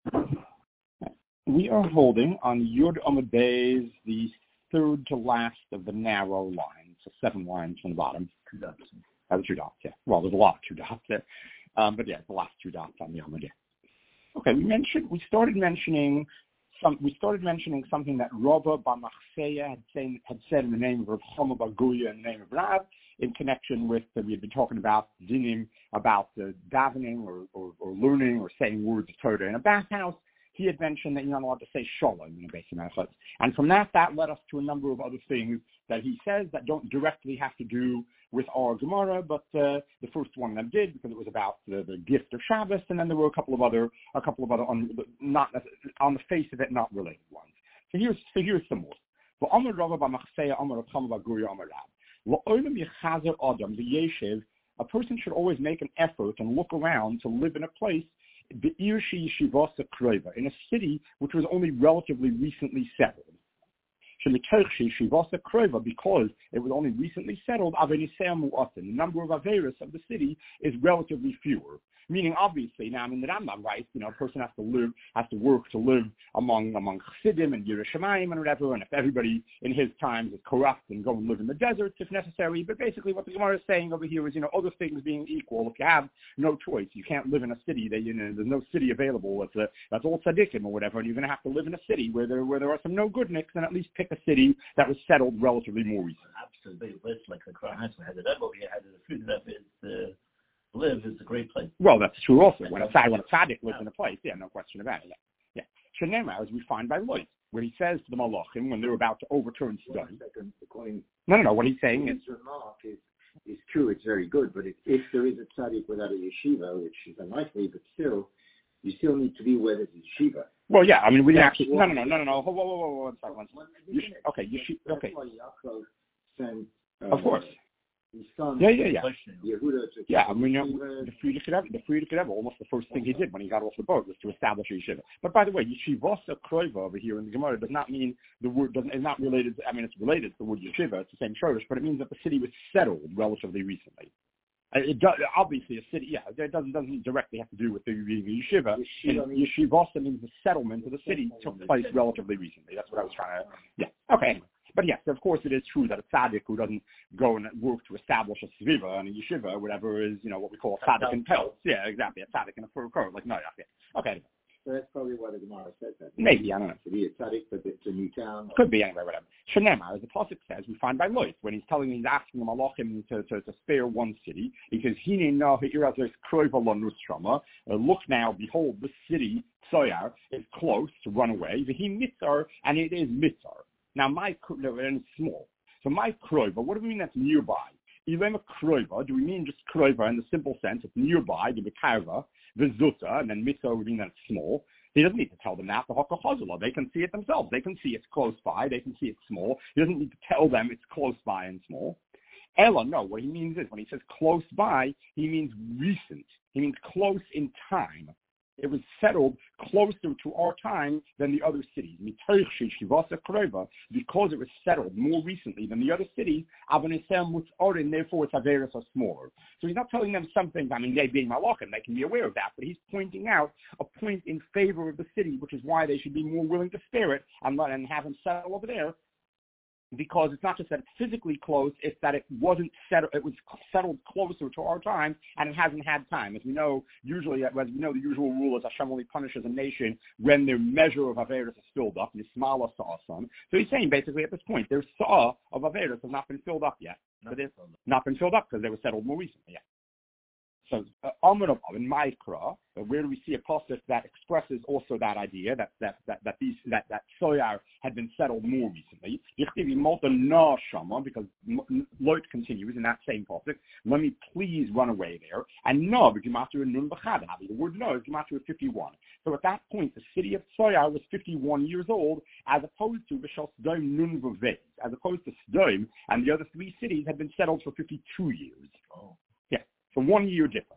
We are holding on Yud Amud Beis, the third to last of the narrow lines, so 7 lines from the bottom. 2 dots. The 2 dots, yeah. Well, there's a lot of 2 dots there. But yeah, the last 2 dots on the Amud. Okay, we started mentioning something that Rava Bar Machseya had said in the name of Rav Chama Bar Guya in the name of Rav, in connection with we had been talking about dinim, about davening or learning or saying words of Torah in a bathhouse. He had mentioned that you're not allowed to say shalom in a Beis Hamikdash. And from that led us to a number of other things that he says that don't directly have to do with our Gemara, but the first one that did, because it was about the gift of Shabbos, and then there were a couple of other not on the face of it not related ones. So here's some more. A person should always make an effort and look around to live in a place, in a city which was only relatively recently settled. Because it was only recently settled, the number of averos of the city is relatively fewer. Meaning, obviously, now, the Rambam writes, a person has to work to live among Chassidim and Yerushalayim and whatever, and if everybody in his times is corrupt, and go and live in the deserts if necessary. But basically what the Gemara is saying over here is, other things being equal, if you have no choice, you can't live in a city that, there's no city available, that's all tzaddikim or whatever, and you're going to have to live in a city where there are some no good nicks, and at least pick a city that was settled relatively more recently. Absolutely. It's like the Quran had it up over here, had the food that is live is a great place. Well, that's true also. When a tzaddik lives in a place, no question about it. Yeah. Shenema, as we find by Lloyd, where he says to the Malachim when they're about to overturn Sodom. No. What he's saying is... His remark is true, it's very good, but if there is a tzaddik without a yeshiva, which is unlikely, but still, you still need to be where there's a yeshiva. Well, yeah, we didn't actually... No. Whoa, okay, yeshiva, okay. That's why Yaakov sent... of course. His son, Yeah. Yehuda, the Frierdiker Rebbe, almost the first thing he did when he got off the boat was to establish a yeshiva. But by the way, yeshivasa kroiva over here in the Gemara does not mean the word is not related. It's related to the word yeshiva. It's the same shorish, but it means that the city was settled relatively recently. It does, obviously a city. Yeah, it doesn't directly have to do with the yeshiva. Yeshivasa means the settlement of the city took place relatively recently. That's what I was trying to. Yeah. Okay. Anyway. But yes, of course, it is true that a tzaddik who doesn't go and work to establish a sviva and a yeshiva, whatever is, what we call a tzaddik in pelts. Yeah, exactly, a tzaddik in a fur coat, like Noach. Yeah. Okay. So that's probably why the Gemara says that. Maybe, I don't know. To be a tzaddik, but it's a new town. Could be, anyway, whatever. Shenema, as the Pasuk says, we find by Lois, when he's asking the Malachim to spare one city, he says, look now, behold, the city, Tsoyar, is close to run away, and it is mitzar. Now, and it's small. So my kroiva, what do we mean that's nearby? Ilema kroiva, do we mean just kroiva in the simple sense? It's nearby, the bekarva, the zuta, and then mitzvah would mean that it's small. He doesn't need to tell them that. The hakahazula, they can see it themselves. They can see it's close by. They can see it's small. He doesn't need to tell them it's close by and small. Ella, no, what he means is when he says close by, he means recent. He means close in time. It was settled closer to our time than the other cities. Because it was settled more recently than the other cities, therefore its averos are smaller. So he's not telling them something, they being malachim, they can be aware of that, but he's pointing out a point in favor of the city, which is why they should be more willing to spare it and have him settle over there. Because it's not just that it's physically close, it's that it wasn't settled. It was settled closer to our time, and it hasn't had time. As we know, the usual rule is Hashem only punishes a nation when their measure of Averis is filled up. Yismala Sa'asan. So he's saying basically at this point, their Sa'a of Averis has not been filled up yet. Not been filled up because they were settled more recently. Yeah. So, in Ma'ikra, where do we see a pasuk that expresses also that idea that Soyar had been settled more recently? Because Lot continues in that same pasuk. Let me please run away there. And no, the word no is gematria 51. So at that point, the city of Soyar was 51 years old, as opposed to Bishal Sdom Nun Vavez, as opposed to Sdom and the other 3 cities had been settled for 52 years. Oh. So 1 year difference.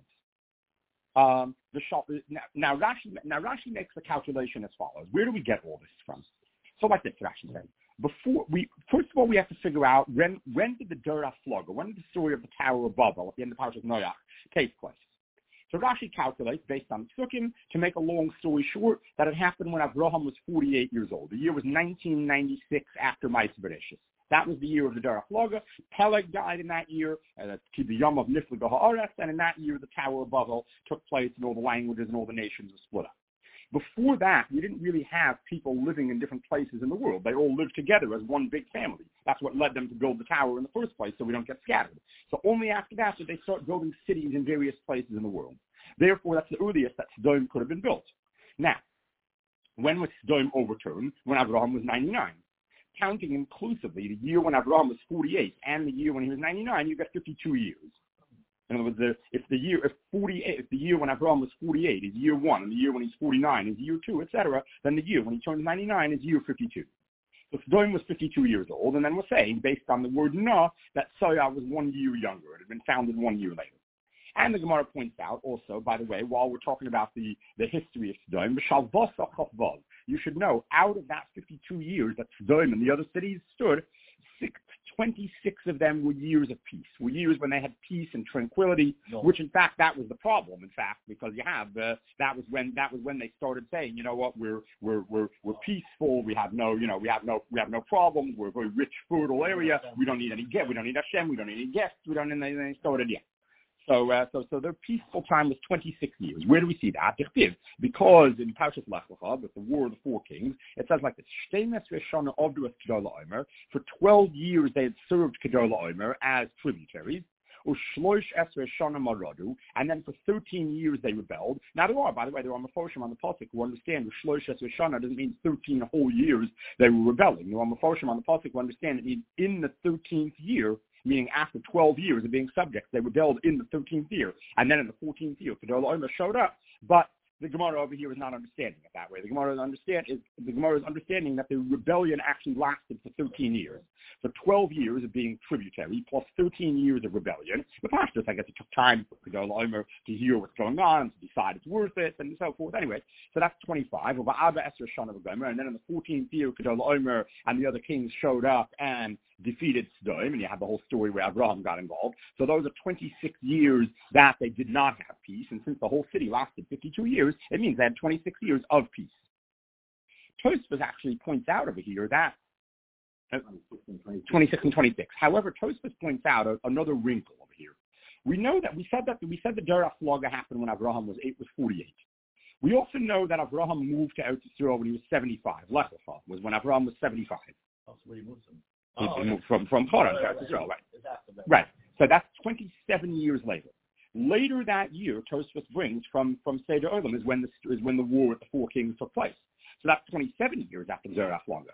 Now Rashi makes the calculation as follows. Where do we get all this from? So like this, Rashi says. First of all, we have to figure out when did the Dura Floga, when did the story of the Tower of Babel at the end of Parashat Noach take place? So Rashi calculates, based on Psukim, to make a long story short, that it happened when Avraham was 48 years old. The year was 1996 after Ma'aseh Bereshis. That was the year of the Derech Laga. Peleg died in that year, the Yom of Niflig Ha'aretz, and in that year the Tower of Babel took place and all the languages and all the nations were split up. Before that, we didn't really have people living in different places in the world. They all lived together as one big family. That's what led them to build the tower in the first place, so we don't get scattered. So only after that did they start building cities in various places in the world. Therefore, that's the earliest that Sodom could have been built. Now, when was Sodom overturned? When Abraham was 99. Counting inclusively the year when Abraham was 48 and the year when he was 99, you get 52 years. In other words, if the year when Abraham was 48 is year 1, and the year when he's 49 is year 2, etc., then the year when he turns 99 is year 52. So Sodom was 52 years old, and then we're saying, based on the word Nah, that Soya was 1 year younger. It had been founded 1 year later. And the Gemara points out also, by the way, while we're talking about the history of Sodom, you should know, out of that 52 years that Sodom and the other cities stood, 26 of them were years of peace, were years when they had peace and tranquility, which in fact that was the problem, in fact, because that was when they started saying, you know what, we're peaceful, we have no problems, we're a very rich, fertile area, we don't need any guests, we don't need Hashem, we don't need any guests, and they started, yeah. So their peaceful time was 26 years. Where do we see that? Because in Parshas Lech Lecha, with the War of the Four Kings, it says like this: for 12 years they had served Kedar La'omer as tributaries. And then for 13 years they rebelled. Now there are Meforshim on the Pasuk who understand Shlosh Esrei Shana doesn't mean 13 whole years they were rebelling. There are Meforshim on the Pasuk who understand it means in the 13th year, meaning after 12 years of being subjects, they rebelled in the 13th year. And then in the 14th year, Kedar La'omer showed up. But the Gemara over here is not understanding it that way. The Gemara is understanding that the rebellion actually lasted for 13 years. So 12 years of being tributary plus 13 years of rebellion. The pastors, I guess, it took time for Kedar La'omer to hear what's going on, to decide it's worth it, and so forth. Anyway, so that's 25. And then in the 14th year, Kedar La'omer and the other kings showed up and defeated Sodom, and you have the whole story where Abraham got involved. So those are 26 years that they did not have peace, and since the whole city lasted 52 years, it means they had 26 years of peace. Tosfos actually points out over here that 26 and 26. However, Tosfos points out another wrinkle over here. We know that we said the Derech Laga happened when Abraham was 48. We also know that Abraham moved to Eretz Yisrael when he was 75. Lech Lecha was when Abraham was 75. Oh, so where he moved from? He moved from Haran to Eretz Yisrael, right? Right. So that's 27 years later. Later that year, Tosfos brings from Seder Olam is when the war with the four kings took place. So that's 27 years after the Derech Laga.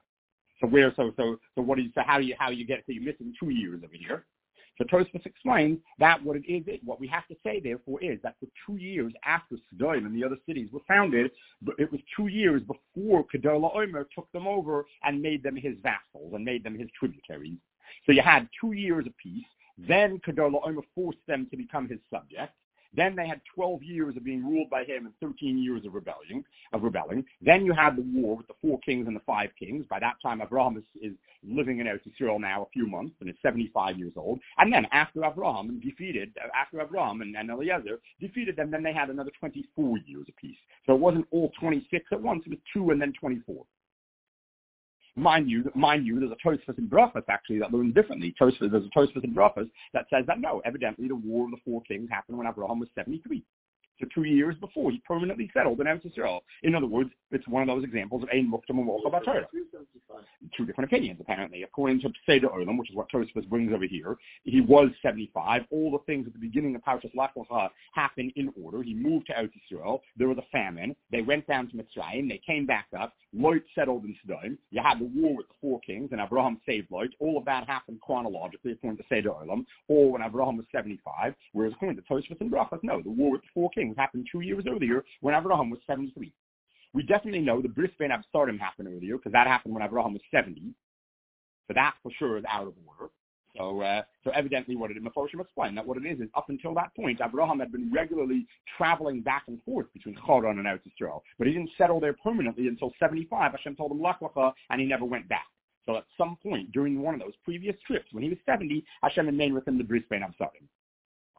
How do you get, so you're missing 2 years over here. So Tosfos explains that what we have to say therefore is that for 2 years after Sodom and the other cities were founded, it was 2 years before Kedar La'omer took them over and made them his vassals and made them his tributaries. So you had 2 years of peace. Then Kedar La'omer forced them to become his subjects. Then they had 12 years of being ruled by him and 13 years of rebelling. Then you had the war with the four kings and the five kings. By that time, Abraham is living in Eretz Yisrael now a few months and is 75 years old. And then after Abraham and Eliezer defeated them, then they had another 24 years of peace. So it wasn't all 26 at once. It was 2 and then 24. Mind you, there's a Tosfos in Brachos actually that learns differently. There's a Tosfos in Brachos that says that no, evidently the War of the Four Kings happened when Abraham was 73. So 2 years before he permanently settled in Eretz Yisrael. In other words, it's one of those examples of Ein Muktam and Wolcha B'Torah. Two different opinions, apparently. According to Seder Olam, which is what Tosfos brings over here, he was 75. All the things at the beginning of Parshas Lech Lecha happened in order. He moved to Eretz Yisrael. There was a famine. They went down to Mitzrayim. They came back up. Lot settled in Sodom. You had the war with the four kings, and Abraham saved Lot. All of that happened chronologically, according to Seder Olam, or when Abraham was 75. Whereas according to Tosfos and Brachos, no, the war with the four kings happened 2 years earlier when Abraham was 73. We definitely know the Bris Bein Absarim happened earlier because that happened when Abraham was 70. So that for sure is out of order. So evidently what Meforshim explained that what it is up until that point, Abraham had been regularly traveling back and forth between Haran and Eretz Yisrael, but he didn't settle there permanently until 75. Hashem told him Lech Lecha, and he never went back. So at some point during one of those previous trips, when he was 70, Hashem had made with him the Bris Bein Absarim.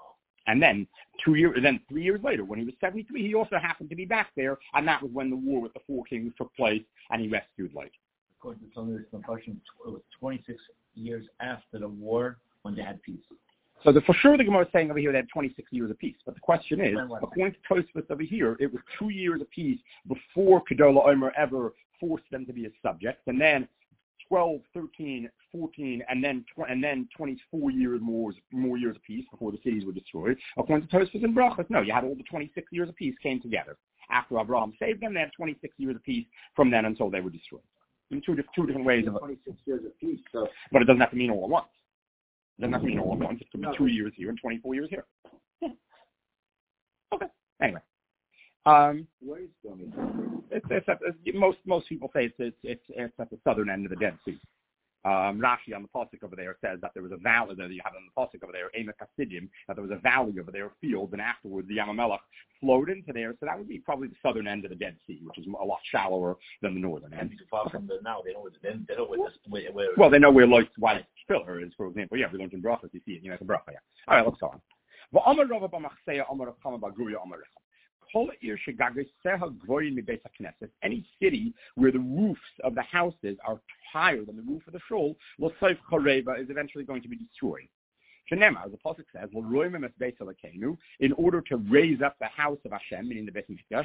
And then 3 years later, when he was 73, he also happened to be back there, and that was when the war with the four kings took place, and he rescued Lot. According to some of this impression, it was 26 years after the war when they had peace. So for sure the Gemara is saying over here they had 26 years of peace. But the question is, according to Tosfos over here, it was 2 years of peace before Kedolah Omer ever forced them to be his subjects, and then 12, 13, 14, and then 24 years more years of peace before the cities were destroyed. According to Tosfos and Brachos, no, you had all the 26 years of peace came together. After Abraham saved them, they had 26 years of peace from then until they were destroyed. In two different ways. 26 years of peace. So. But it doesn't have to mean all at once. It doesn't have to mean all at once. It could be 2 years here and 24 years here. Yeah. Okay. Anyway. Where is going? Most people say it's at the southern end of the Dead Sea. Rashi on the pasuk over there says that there was a valley that you have on the pasuk over there, Emek Hasidim, that there was a valley over there, fields, and afterwards the Yam HaMelech flowed into there. So that would be probably the southern end of the Dead Sea, which is a lot shallower than the northern end. Far from now, they know where. Well, they know where Lot's white pillar is, for example. Yeah, we learned in Brachos, you see it, you make a bracha. Yeah. All right, let's go on. Any city where the roofs of the houses are higher than the roof of the shul, is eventually going to be destroyed. Shenema, as the pasuk says, in order to raise up the house of Hashem, meaning the Beit Mikdash,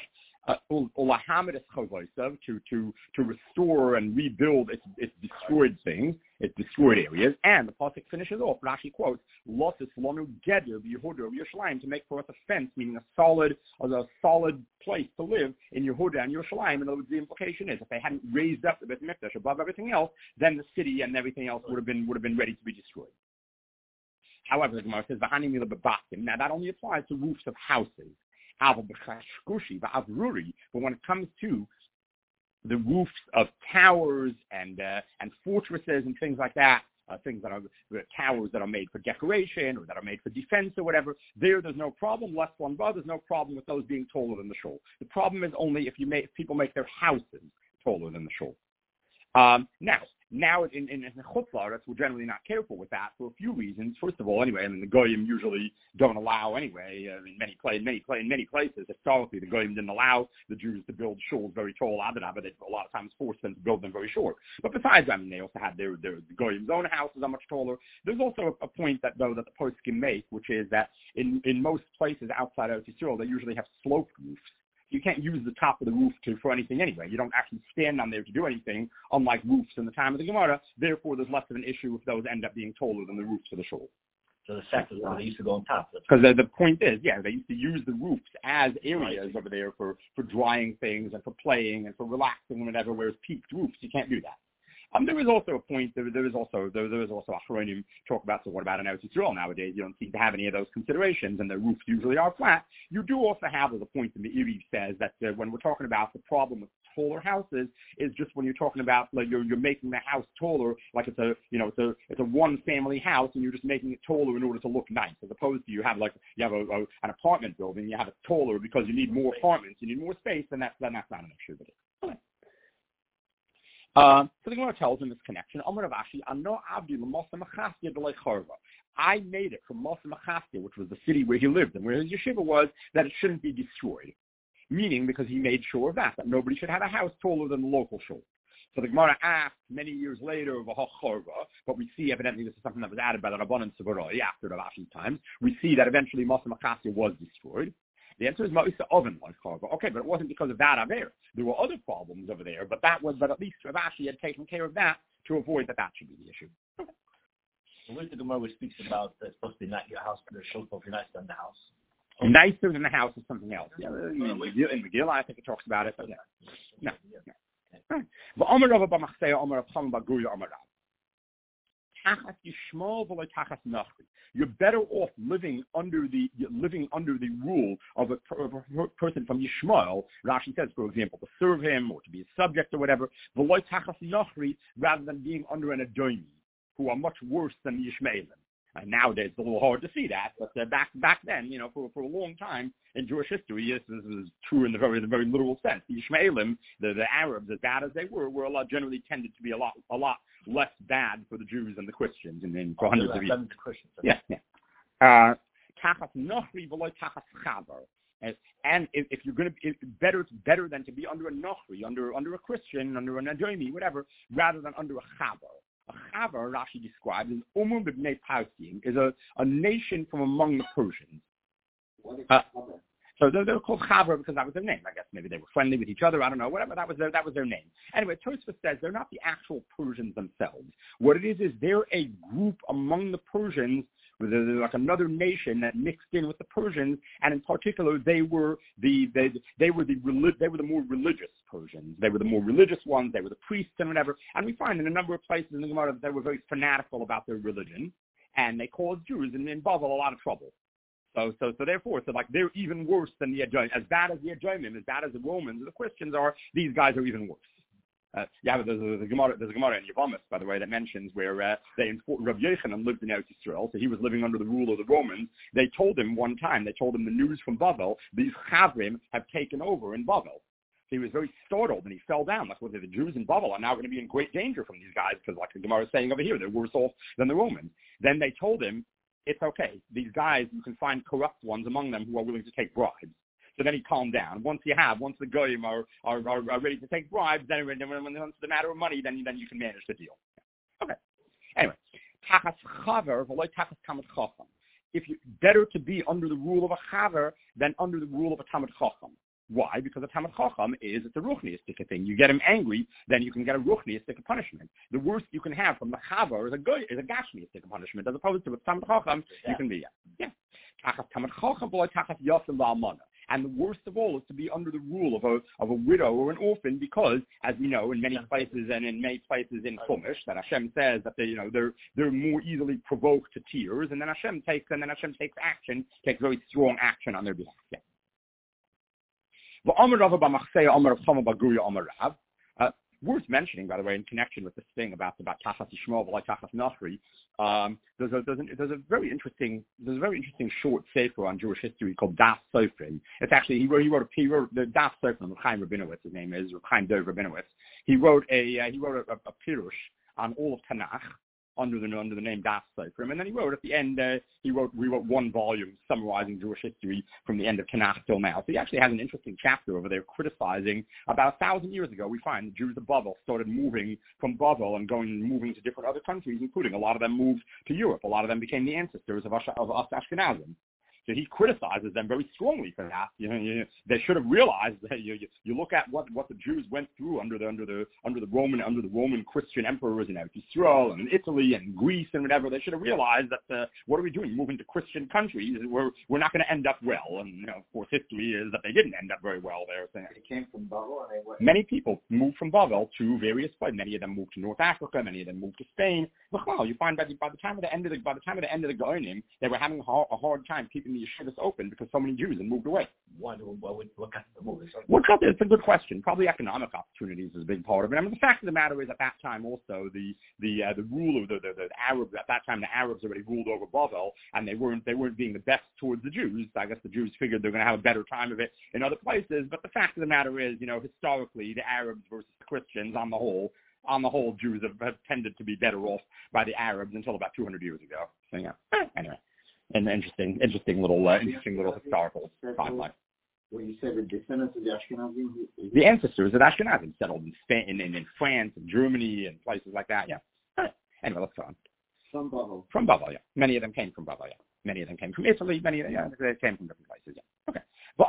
to restore and rebuild its destroyed things, its destroyed areas, and the pasuk finishes off. Rashi quotes, "Lotis lanu geder b'Yehuda Yerushalayim," to make for us a fence, meaning a solid place to live in Yehuda and Yerushalayim. In other words, the implication is if they hadn't raised up the Beit Mikdash above everything else, then the city and everything else would have been ready to be destroyed. However, the Gemara says, now that only applies to roofs of houses. But when it comes to the roofs of towers and fortresses and things like that, things that are towers that are made for decoration or that are made for defense or whatever, there's no problem. Less one bar, there's no problem with those being taller than the shul. The problem is only if people make their houses taller than the shul. Now in Chutz La'aretz, we're generally not careful with that for a few reasons. First of all, anyway, the Goyim usually don't allow anyway. In many places, historically, the Goyim didn't allow the Jews to build shuls very tall. But they a lot of times forced them to build them very short. But besides, they also had their Goyim's own houses are much taller. There's also a point that the poskim make, which is that in most places outside of Yisrael, they usually have sloped roofs. You can't use the top of the roof for anything anyway. You don't actually stand on there to do anything, unlike roofs in the time of the Gemara. Therefore, there's less of an issue if those end up being taller than the roofs of the shul. So the fact is they used to go on top. Because the point is, they used to use the roofs as areas over there for drying things and for playing and for relaxing and whatever, whereas peaked roofs, you can't do that. There is also a point. There is also Achronim talk about. So what about in Eretz Yisrael nowadays? You don't seem to have any of those considerations, and the roofs usually are flat. You do also have, as a point that the Iri says, that when we're talking about the problem with taller houses is just when you're talking about like you're making the house taller, like it's a one family house, and you're just making it taller in order to look nice, as opposed to you have an apartment building, you have it taller because you need more apartments, you need more space, and that's not an issue. But okay. So the Gemara tells in this connection, I made it from Mosa Machastia, which was the city where he lived and where his yeshiva was, that it shouldn't be destroyed. Meaning because he made sure of that nobody should have a house taller than the local shul. So the Gemara asked many years later, but we see evidently this is something that was added by the Rabbanan Tzivoroi after the Rashi's times. We see that eventually Mosa Machastia was destroyed. The answer is Ma'isa Oven like Charva. Okay, but it wasn't because of that Aver. There were other problems over there, but at least Rav Ashi had taken care of that to avoid that should be the issue. Okay. So where's the Gemara which speaks about it's supposed to be not your house, but it's supposed to be nicer than the house? Nicer than the house is something else. Yeah, in Megillah, I think it talks about it, but no. You're better off living under the rule of a person from Yishmael. Rashi says, for example, to serve him or to be a subject or whatever, rather than being under an Adomi, who are much worse than the Yishmaelim. And nowadays it's a little hard to see that, but back then, for a long time in Jewish history, this is true in the very literal sense. The Yishmaelim, the Arabs, as bad as they were generally tended to be a lot less bad for the Jews than the Christians, and then for hundreds of years. Yeah. tachas nochri v'lo tachas chaver. And if you're going to, it's better than to be under a nochri, under a Christian, under an adomi, whatever, rather than under a chaver. A chaver, Rashi describes, is umum b'bnei Parsim, is a nation from among the Persians. What is chaver? So they're called chaver because that was their name. I guess maybe they were friendly with each other. I don't know. Whatever. That was their name. Anyway, Tosfos says they're not the actual Persians themselves. What it is they're a group among the Persians. They're like another nation that mixed in with the Persians, and in particular, they were the more religious Persians. They were the more religious ones. They were the priests and whatever. And we find in a number of places in the Gemara that they were very fanatical about their religion, and they caused Jews in Bavel a lot of trouble. So therefore, like they're even worse than the Adjomim. As bad as the Adjomim, as bad as the Romans, the Christians are, these guys are even worse. There's a Gemara in Yevamos, by the way, that mentions where Rabbi Yochanan lived in Eretz Yisrael, so he was living under the rule of the Romans. They told him the news from Bavel, these Chavrim have taken over in Bavel. So he was very startled and he fell down. Like, the Jews in Bavel are now going to be in great danger from these guys because, like the Gemara is saying over here, they're worse off than the Romans. Then they told him, it's okay. These guys, you can find corrupt ones among them who are willing to take bribes. So then he calmed down. Once the goyim are ready to take bribes, then when it's the matter of money, then you can manage the deal. Okay. Anyway, tachas chaver v'lo tachas tamid chacham. If you better to be under the rule of a chaver than under the rule of a tamid chacham. Why? Because a tamid chacham it's a ruchniistic thing. You get him angry, then you can get a ruchniistic punishment. The worst you can have from the chaver is a gashmiistic punishment, as opposed to a tamid chacham you can be. Yeah. Tachas tamid chacham v'lo tachas yasim v'almana. And the worst of all is to be under the rule of a widow or an orphan, because, as we know, in many places and in many places in Chumash, that Hashem says that they're more easily provoked to tears, and then Hashem takes action, takes very strong action on their behalf. Yeah. Worth mentioning, by the way, in connection with this thing about Tachas Yishmael v'lo Tachas Nochri, there's a very interesting short sefer on Jewish history called Das Sofrim. It's actually he wrote the Das Sofrim of Chaim Rabinowitz. His name is Chaim Dov Rabinowitz. He wrote a pirush on all of Tanakh under the name Das Sofrim, and then he wrote at the end. He wrote one volume summarizing Jewish history from the end of Tanakh till now. So he actually has an interesting chapter over there criticizing about 1,000 years ago. We find the Jews of Bavel started moving from Bavel and moving to different other countries, including a lot of them moved to Europe. A lot of them became the ancestors of us Ashkenazim. So he criticizes them very strongly for that. They should have realized that you look at what the Jews went through under the Roman Christian emperors in Israel and in Italy and Greece and whatever. They should have realized that what are we doing? Moving to Christian countries, we're not going to end up well. And of course, history is that they didn't end up very well there. So, they came from Bavel, and they went. Many people moved from Bavel to various places. Many of them moved to North Africa. Many of them moved to Spain. Well, you find by the time of the end of the Gaonim, they were having a hard time keeping the yeshivas open because so many Jews had moved away. What got the move? It's a good question. Probably economic opportunities is a big part of it. I mean, the fact of the matter is, at that time also, the rule of the Arabs at that time, the Arabs already ruled over Bavel, and they weren't being the best towards the Jews. I guess the Jews figured they're going to have a better time of it in other places. But the fact of the matter is, historically, the Arabs versus the Christians, on the whole, Jews have tended to be better off by the Arabs until about 200 years ago. So yeah. Anyway, an interesting little historical timeline. Well, you said the descendants of the Ashkenazim? The ancestors of Ashkenazim settled in Spain, in France, and Germany, and places like that. Yeah. Anyway, let's go on. From Bavel, yeah. Many of them came from Bavel, yeah. Many of them came from Italy. They came from different places, yeah. Okay.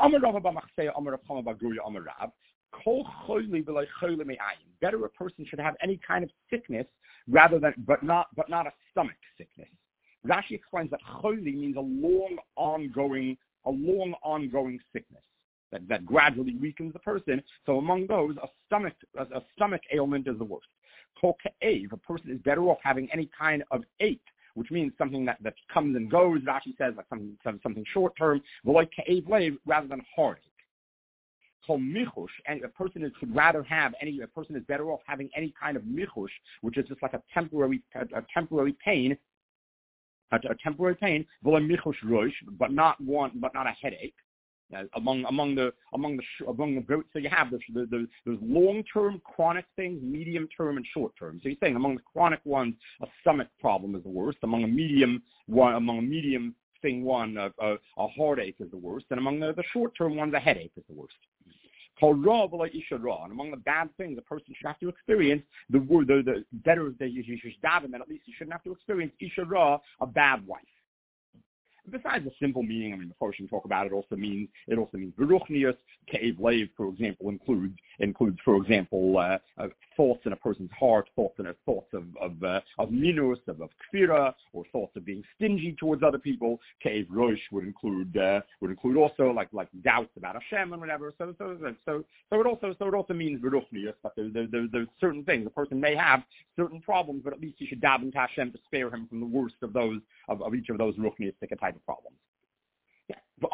Better a person should have any kind of sickness but not a stomach sickness. Rashi explains that choli means a long ongoing sickness that gradually weakens the person. So among those, a stomach ailment is the worst. Kol ka'ev, a person is better off having any kind of ache, which means something that comes and goes. Rashi says like something short term, like ka'ev lev, rather than heartache. Kol michush, and a person is better off having any kind of michush, which is just like a temporary pain. A temporary pain, but not a headache. Among the so you have there's long-term chronic things, medium-term, and short-term. So he's saying among the chronic ones, a stomach problem is the worst. Among a medium thing one, a heartache is the worst, and among the short-term ones, a headache is the worst. And among the bad things a person should have to experience, the better that you should daven, then at least you shouldn't have to experience Isha Ra, a bad wife. Besides the simple meaning, I mean, before we can talk about it, also means Beruchnius, Ke'ev Lev, for example, includes, for example, thoughts in a person's heart, thoughts of minus, of kfira, or thoughts of being stingy towards other people. Ke'ev Rosh would include also like doubts about Hashem and whatever. So it also means Beruchnius, but there's certain things a person may have, certain problems, but at least you should daven to Hashem to spare him from the worst of those of each of those Ruchniistic type of problems. If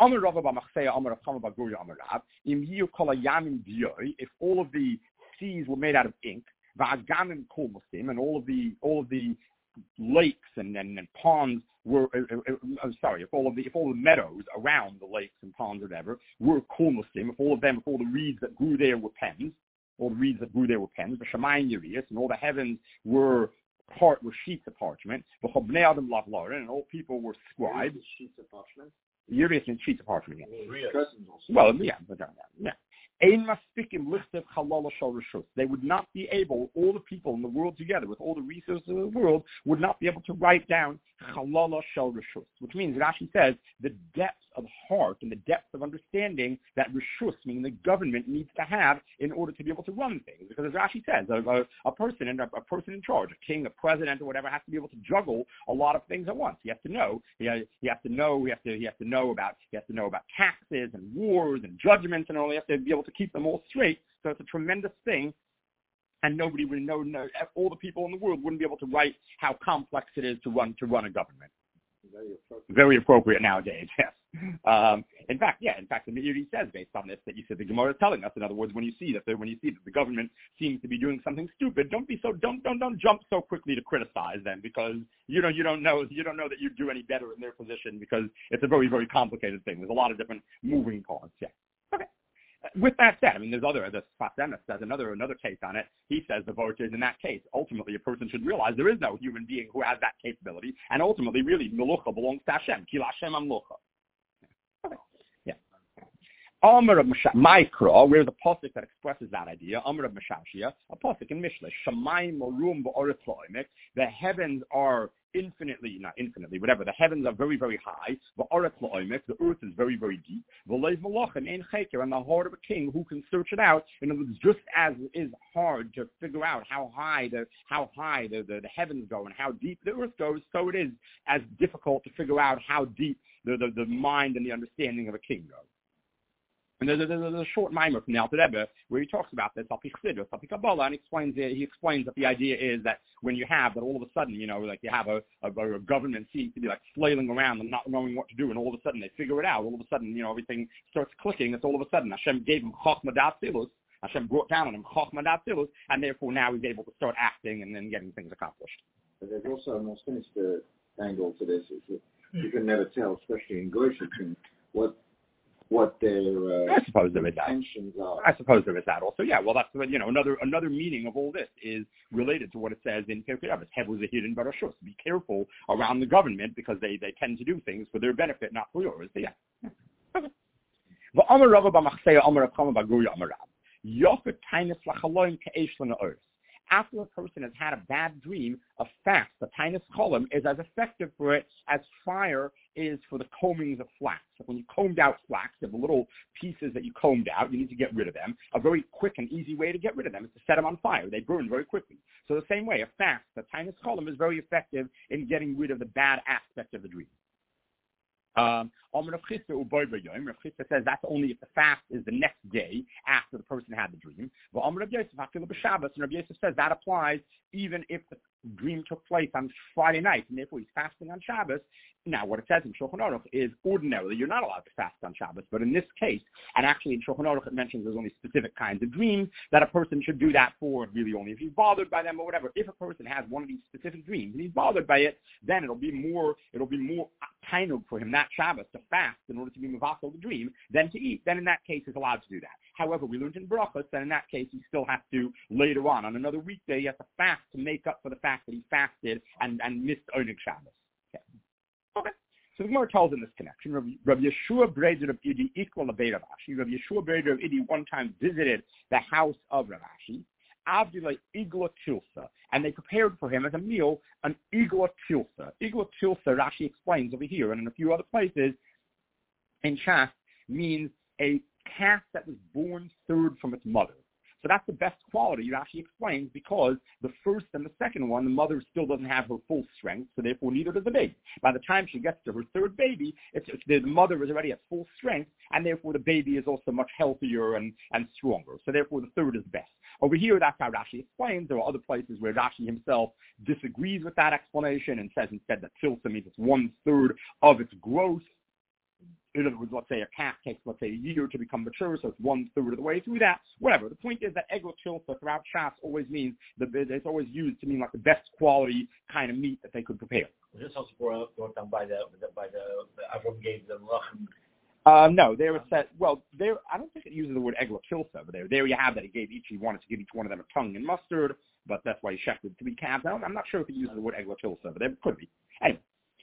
all of the seas were made out of ink, and all of the lakes and ponds were, if all the meadows around the lakes and ponds or whatever were kulmusim, if all the reeds that grew there were pens, the Shemayim Yerias, and all the heavens were sheets of parchment, and all people were scribes. Sheets of parchment? Yerias and sheets of parchment. Well, yeah. They would not be able, all the people in the world together, with all the resources of the world, would not be able to write down Chalala Shel Rishus, which means, Rashi says, the depth of heart and the depth of understanding that Rishus, meaning the government, needs to have in order to be able to run things. Because as Rashi says, a person in charge, a king, a president, or whatever, has to be able to juggle a lot of things at once. He has to know. He has to know about taxes and wars and judgments and all. He has to be able to keep them all straight. So it's a tremendous thing. And nobody would know. All the people in the world wouldn't be able to write how complex it is to run a government. Very appropriate nowadays. Yes. In fact, the Meiri says based on this that you said the Gemara is telling us. In other words, when you see that the government seems to be doing something stupid, don't jump so quickly to criticize them, because you don't know that you do any better in their position, because it's a very, very complicated thing. There's a lot of different moving parts. Yeah. Okay. With that said, I mean, the Sfas Emes says another case on it. He says the vote is in that case, ultimately a person should realize there is no human being who has that capability, and ultimately, really, Melucha belongs to Hashem. Kil Hashem Melucha. Okay. Yeah. Amar of Micro, where's a pasuk that expresses that idea? Amar of Meshashia, a pasuk in Mishlei. Shamayim Morum Ba'oretz Lo'imek. The heavens are not infinitely, whatever. The heavens are very, very high. The earth is very, very deep. And the heart of a king who can search it out. In other words, just as it is hard to figure out how high the heavens go and how deep the earth goes, so it is as difficult to figure out how deep the mind and the understanding of a king goes. And there's a short mimer from the Alter Rebbe where he talks about this, and he explains that the idea is that when you have that, all of a sudden, like you have a government seems to be like flailing around and not knowing what to do, and all of a sudden they figure it out. All of a sudden, everything starts clicking. It's all of a sudden Hashem gave him Chochmah Das Silus. Hashem brought down on him Chochmah Das Silus, and therefore now he's able to start acting and then getting things accomplished. But there's also a more sinister angle to this, is that you can never tell, especially in Goyish, what their intentions are. I suppose there is that also. Yeah, well, that's another meaning of all this is related to what it says in Pirkei Avos. Hevel Zehidin Barashus. Be careful around the government, because they tend to do things for their benefit, not for yours. So, yeah. Okay. V'amar Rava b'machseya amar Rav Chama b'Guri amar Rav. Yofet tainus lachaloim ke'esh l'na'oris. After a person has had a bad dream, a fast, the tainus cholim, is as effective for it as fire is for the combings of flax. So when you combed out flax, the little pieces that you combed out, you need to get rid of them. A very quick and easy way to get rid of them is to set them on fire. They burn very quickly. So the same way, a fast, the tainus cholim, is very effective in getting rid of the bad aspect of the dream. Rav Chisda says that's only if the fast is the next day after the person had the dream. And Rav Yosef says that applies even if the dream took place on Friday night, and therefore he's fasting on Shabbos. Now, what it says in Shulchan Aruch is ordinarily you're not allowed to fast on Shabbos, but in this case, and actually in Shulchan Aruch it mentions there's only specific kinds of dreams that a person should do that for, really only if he's bothered by them or whatever. If a person has one of these specific dreams and he's bothered by it, then it'll be more tainug for him that Shabbos to fast in order to be mevasel the dream than to eat. Then in that case he's allowed to do that. However, we learned in Brachos that in that case he still has to later on another weekday he has to fast to make up for the fact that he fasted and missed Oneg Shabbos. Okay. So the Gemara tells in this connection, Rabbi Yeshua Breder of Idi equal to Rav Ashi. Rabbi Yeshua Breder of Idi one time visited the house of Rav Ashi, Avdila Igla Tilsa, and they prepared for him as a meal an Igla Tilsa. Igla Tilsa, Rashi explains over here and in a few other places in Shas, means a calf that was born third from its mother. So that's the best quality, Rashi explains, because the first and the second one, the mother still doesn't have her full strength, so therefore neither does the baby. By the time she gets to her third baby, the mother is already at full strength, and therefore the baby is also much healthier and stronger. So therefore the third is best. Over here, that's how Rashi explains. There are other places where Rashi himself disagrees with that explanation and says instead that tilsa means it's 1/3 of its growth. In other words, let's say a calf takes, let's say, a year to become mature, so it's 1/3 of the way through that. Whatever. The point is that egel tilsa throughout Shas always means, it's always used to mean like the best quality kind of meat that they could prepare. Was this also brought down by the Avram gave them lachem? No, there was said, well, there, I don't think it uses the word egel tilsa, but there you have that. He wanted to give each one of them a tongue and mustard, but that's why he shechted 3 calves. I'm not sure if he uses the word egel tilsa, but there could be. Anyway.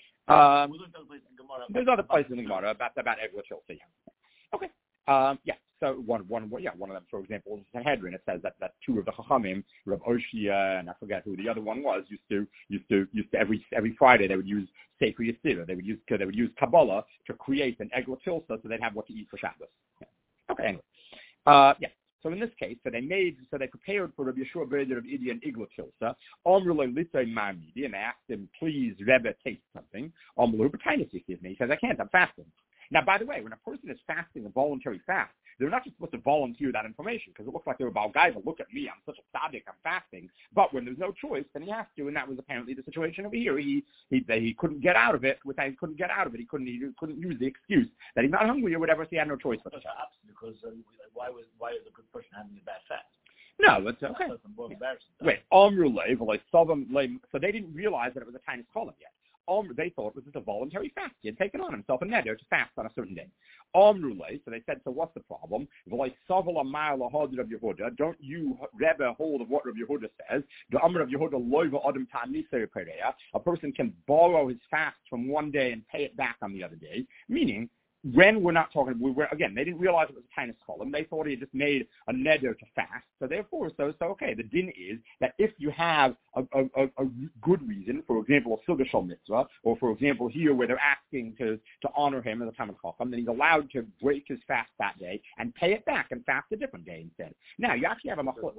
There's other places in the Gemara about Egla Chilsa. Yeah. Okay. So one of them, for example, is Sanhedrin. It says that 2 of the Chachamim, Rav Oshia, and I forget who the other one was, used to every Friday they would use Sefer Yesira. They would use Kabbalah to create an Egla Chilsa so they'd have what to eat for Shabbos. Yeah. Okay. Anyway. So in this case, they prepared for Rabbi Yeshua Breder of Idi and Igla Tilsa. And they asked him, please, Rebbe, taste something. He says, I can't, I'm fasting. Now, by the way, when a person is fasting a voluntary fast, they're not just supposed to volunteer that information because it looks like they're about, guys, look at me, I'm such a tzaddik, I'm fasting. But when there's no choice, then he has to, and that was apparently the situation over here. He couldn't get out of it. He couldn't use the excuse that he's not hungry or whatever, so he had no choice. But because why is a good person having a bad fast? No, it's okay. Wait, so they didn't realize that it was a tiny column yet. They thought it was just a voluntary fast. He had taken on himself a neder to fast on a certain day. So they said, so what's the problem? Don't you, Rebbe, hold of what Rabbi Yehuda says? A person can borrow his fast from one day and pay it back on the other day, meaning when we're not talking, again, they didn't realize it was a tiny column. They thought he had just made a neder to fast. So therefore, okay, the din is that if you have a good reason, for example, a Silgashal mitzvah, or for example, here where they're asking to honor him as a Talmid Chacham, then he's allowed to break his fast that day and pay it back and fast a different day instead. Now, you actually have a machlok.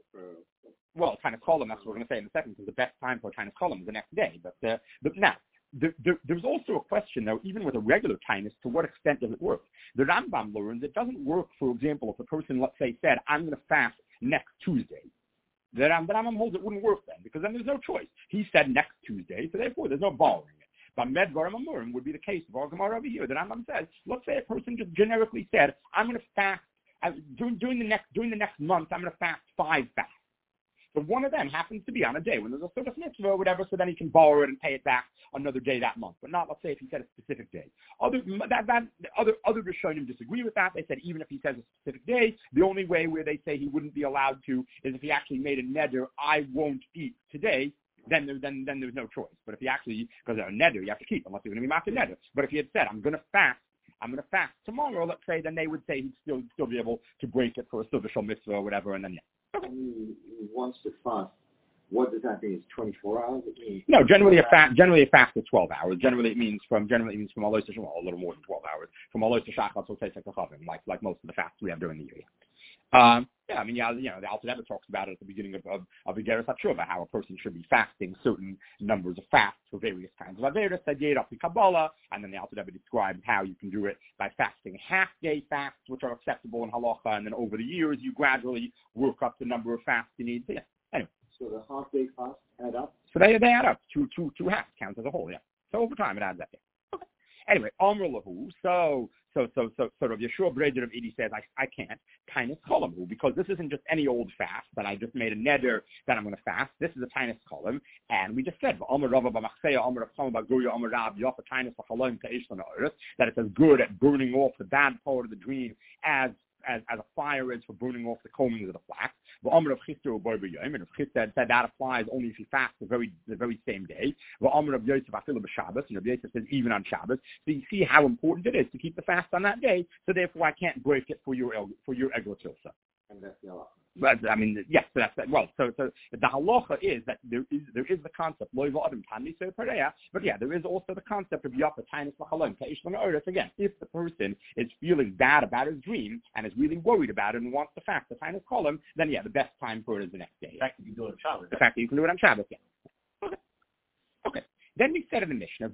Well, tiny column, that's what we're going to say in a second, because the best time for a tiny column is the next day. But now, there's also a question, though, even with a regular tinus, to what extent does it work? The Rambam learns it doesn't work, for example, if a person, let's say, said, I'm going to fast next Tuesday. The Rambam holds it wouldn't work then, because then there's no choice. He said next Tuesday, so therefore there's no borrowing it. But Medvarim Amurim would be the case of our Gemara over here. The Rambam says, let's say a person just generically said, I'm going to fast, during the next month, I'm going to fast 5 fasts. But one of them happens to be on a day when there's a sort of mitzvah or whatever, so then he can borrow it and pay it back another day that month. But not, let's say, if he said a specific day. Other Rishonim disagree with that. They said even if he says a specific day, the only way where they say he wouldn't be allowed to is if he actually made a neder, I won't eat today, then there's no choice. But if he actually, because a neder you have to keep, unless you're going to be making neder. But if he had said, I'm going to fast tomorrow, let's say, then they would say he'd still be able to break it for a Silvashal mitzvah or whatever, and then Okay. He wants to fast. What does that mean? It's 24 hours? No, generally a fast is 12 hours. Generally it means from Alois to a little more than 12 hours. From Alois to Shachar to Tzeitzek to Chavim, like most of the fasts we have during the year. The Alter Rebbe talks about it at the beginning of Igeres HaTshuva, how a person should be fasting certain numbers of fasts for various kinds of Averis, up to Kabbalah, and then the Alter Rebbe describes how you can do it by fasting half-day fasts, which are acceptable in Halacha, and then over the years you gradually work up the number of fasts you need. So, yeah. Anyway. So the half-day fasts add up? So they add up. Two halves counts as a whole, yeah. So over time it adds up, yeah. Okay. Anyway, Amr Lahu, so Rav Yeshua Breder of Idi says, I can't, Tainus Kolamu, because this isn't just any old fast that I just made a neder that I'm going to fast. This is a Tainus Kolam, and we just said, that it's as good at burning off the bad part of the dream as a fire is for burning off the combings of the flax. But Amr of Chister or Boy B'Yom, and Chister said that applies only if you fast the very same day. Well, Amr of Yosef Afilu b'Shabbos, and Rabbi Yosef says even on Shabbos. So you see how important it is to keep the fast on that day. So therefore, I can't break it for your Egel Tilsa. And that's the halacha. But I mean, yes, so that's that. Well, so the halacha is that there is the concept loiva adam tani so pareya, but yeah, there is also the concept of yapa tainus machalon keish l'me'oris. Again, if the person is feeling bad about his dream and is really worried about it and wants to fast the tainus column, then yeah, the best time for it is the next day. The fact that you do it on Shabbos. The fact that you can do it on Shabbos, yeah. Okay. Then we said in the Mishnah,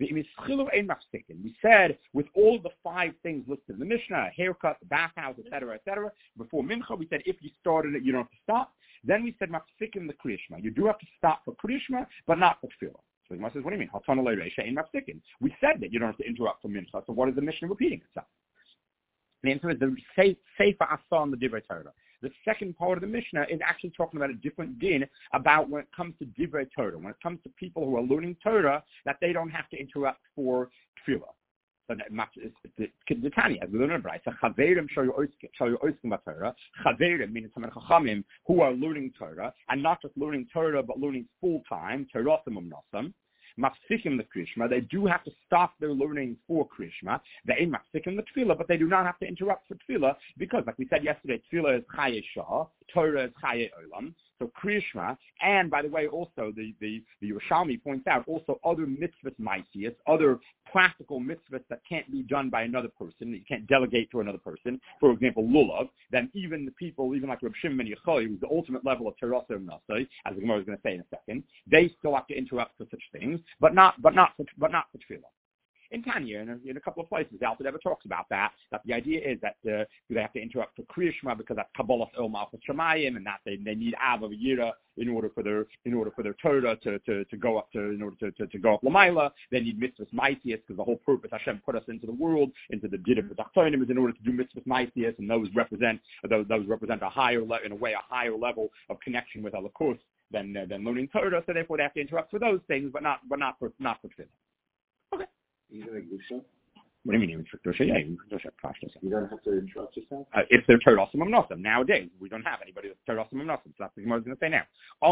we said with all the 5 things listed in the Mishnah, a haircut, the bathhouse, etc., before Mincha, we said if you started it, you don't have to stop. Then we said mafsikin the Kriyashma. You do have to stop for Kriyashma, but not for Tefillah. So the Gemara says, what do you mean? We said that you don't have to interrupt for Mincha, so what is the Mishnah repeating itself? The answer is the Sefer Asa on the Divrei Torah. The second part of the Mishnah is actually talking about a different din about when it comes to Divrei Torah, when it comes to people who are learning Torah, that they don't have to interrupt for Tefillah. So the Tanya, as we learn in the Brayso, Chaverim shall you oiskim b'Torah. Chaverim meaning some chachamim who are learning Torah, and not just learning Torah, but learning full time, Torahim umnosam. Mafsikim the Krishma, they do have to stop their learning for Krishma. They ain't mafsikim the Tefillah, but they do not have to interrupt for Tefillah, because, like we said yesterday, Tefillah is Chaye Shah, Torah is Chaye Olam. So Krishma, and by the way, also the Yerushalmi points out also other mitzvahs ma'asiyos, other practical mitzvahs that can't be done by another person, that you can't delegate to another person. For example, lulav. Then even the people, even like Reb Shimon ben Yochai, who's the ultimate level of terasa nasai, as the Gemara is going to say in a second, they still have to interrupt for such things, but not for tefillah. In Tanya, in a couple of places, the Alter Rebbe talks about that the idea is that they have to interrupt for Kriyashma because that's Kabbalah El Malchus Shemayim, and that they need Av of Yira in order for their Torah to go up in order to go up Lamaila. They need mitzvahs ma'asiyos because the whole purpose Hashem put us into the world, into the Did of the Tachtonim, is in order to do mitzvahs ma'asiyos, and those represent a higher level of connection with Elokus than learning Torah. So therefore, they have to interrupt for those things, but not for tefillah. Okay. Even a Gusha? What do you mean even for Gusha? Yeah, even for Gusha. You don't have to interrupt yourself? If they're Torahim Amnosim. Nowadays, we don't have anybody that's Torahim Amnosim. So that's what Gemara is going to say now.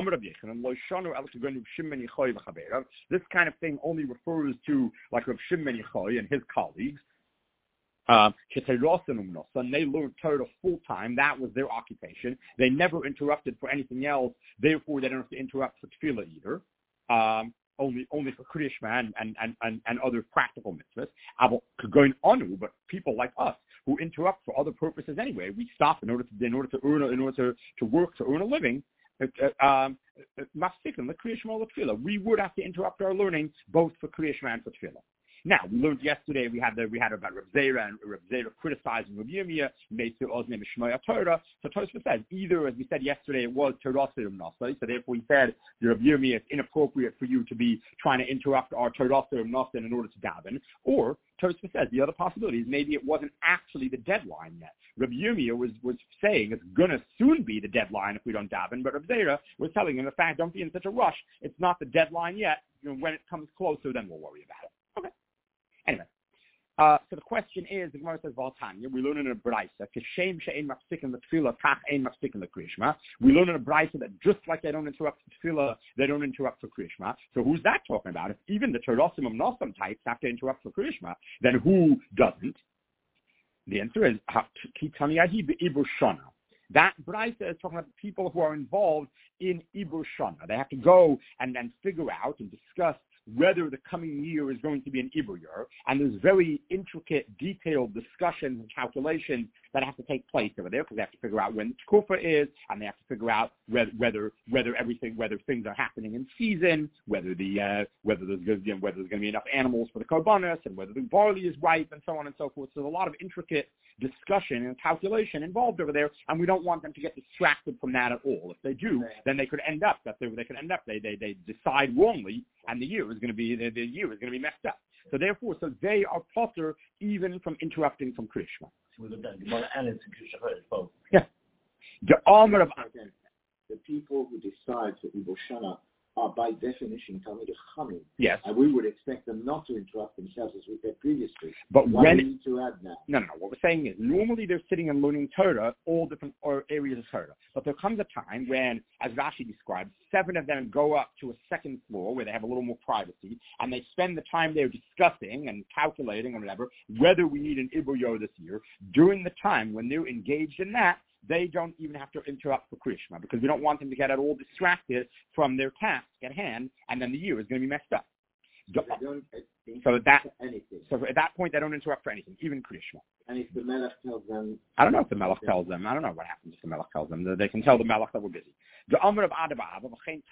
This kind of thing only refers to like Rav Shimon Yochai and his colleagues. They learned Torah full time. That was their occupation. They never interrupted for anything else. Therefore, they don't have to interrupt for tefillah either. Only for Kriyashma and other practical mitzvahs. But people like us who interrupt for other purposes anyway, we stop in order to work to earn a living. Mafsikim the Kriyashma or the tefillah. We would have to interrupt our learning both for Kriyashma and for tefillah. Now, we learned yesterday, we had about Reb Zera, and Reb Zera criticizing Reb Yirmiyah, made to Ozne Mishmaya Torah. So Tosfos says, either, as we said yesterday, it was Torah Nasai, so therefore he said, Reb Yirmiyah, it's inappropriate for you to be trying to interrupt our Torah Nasai in order to daven, or Tosfos says, the other possibility is maybe it wasn't actually the deadline yet. Reb Yirmiyah was saying it's going to soon be the deadline if we don't daven, but Reb Zera was telling him, in fact, don't be in such a rush. It's not the deadline yet. When it comes closer, then we'll worry about it. Okay. Anyway, so the question is, the Gemara says, Valtanya, we learn in a Brayso, Keshem she'ein mafsikin the tefillah, kach ein mafsikin the Kriyashma. We learn in a Brayso that just like they don't interrupt for tefillah, they don't interrupt for Kriyashma. So who's that talking about? If even the Torahim Amnosam types have to interrupt for Kriyashma, then who doesn't? The answer is, Kitani Yadi be'ibur shana. That Brayso is talking about the people who are involved in ibur shana. They have to go and then figure out and discuss whether the coming year is going to be an Ibur year, and there's very intricate, detailed discussions and calculations that have to take place over there, because they have to figure out when the Tkufa is, and they have to figure out whether things are happening in season, whether there's going to be enough animals for the korbanos, and whether the barley is ripe, and so on and so forth. So there's a lot of intricate discussion and calculation involved over there, and we don't want them to get distracted from that at all. If they do, then they could end up they decide wrongly, and the year is going to be messed up. So therefore, they are potter even from interrupting from Krishma. Yeah. The people who decide for Ibur Shana are by definition Talmidei Chachamim. Yes. And we would expect them not to interrupt themselves as we said previously. But what do we need to add now? No. What we're saying is normally they're sitting and learning Torah, all different areas of Torah. But there comes a time when, as Rashi describes, 7 of them go up to a second floor where they have a little more privacy, and they spend the time there discussing and calculating and whatever whether we need an Iboyo this year. During the time when they're engaged in that, they don't even have to interrupt for Krishma because we don't want them to get at all distracted from their task at hand, and then the year is going to be messed up. So at that point, they don't interrupt for anything, even Krishma. And if the Melech tells them... I don't know if the Melech tells them. I don't know what happens if the Melech tells them. They can tell the Melech that we're busy. The Amr of Adaba'ava,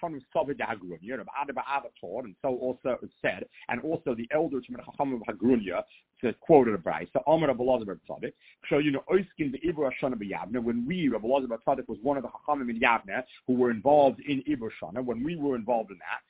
taught, and so also it said, and also the elder to the Chacham of Hagrunya quoted a Bryce. So Amr of Elazar Tzaddik, so Oiskin the Ibra Shana b'Yavne, when we, Rabbi Elazar Tzaddik was one of the Chachamim in Yavne who were involved in Ibra Shana, when we were involved in that,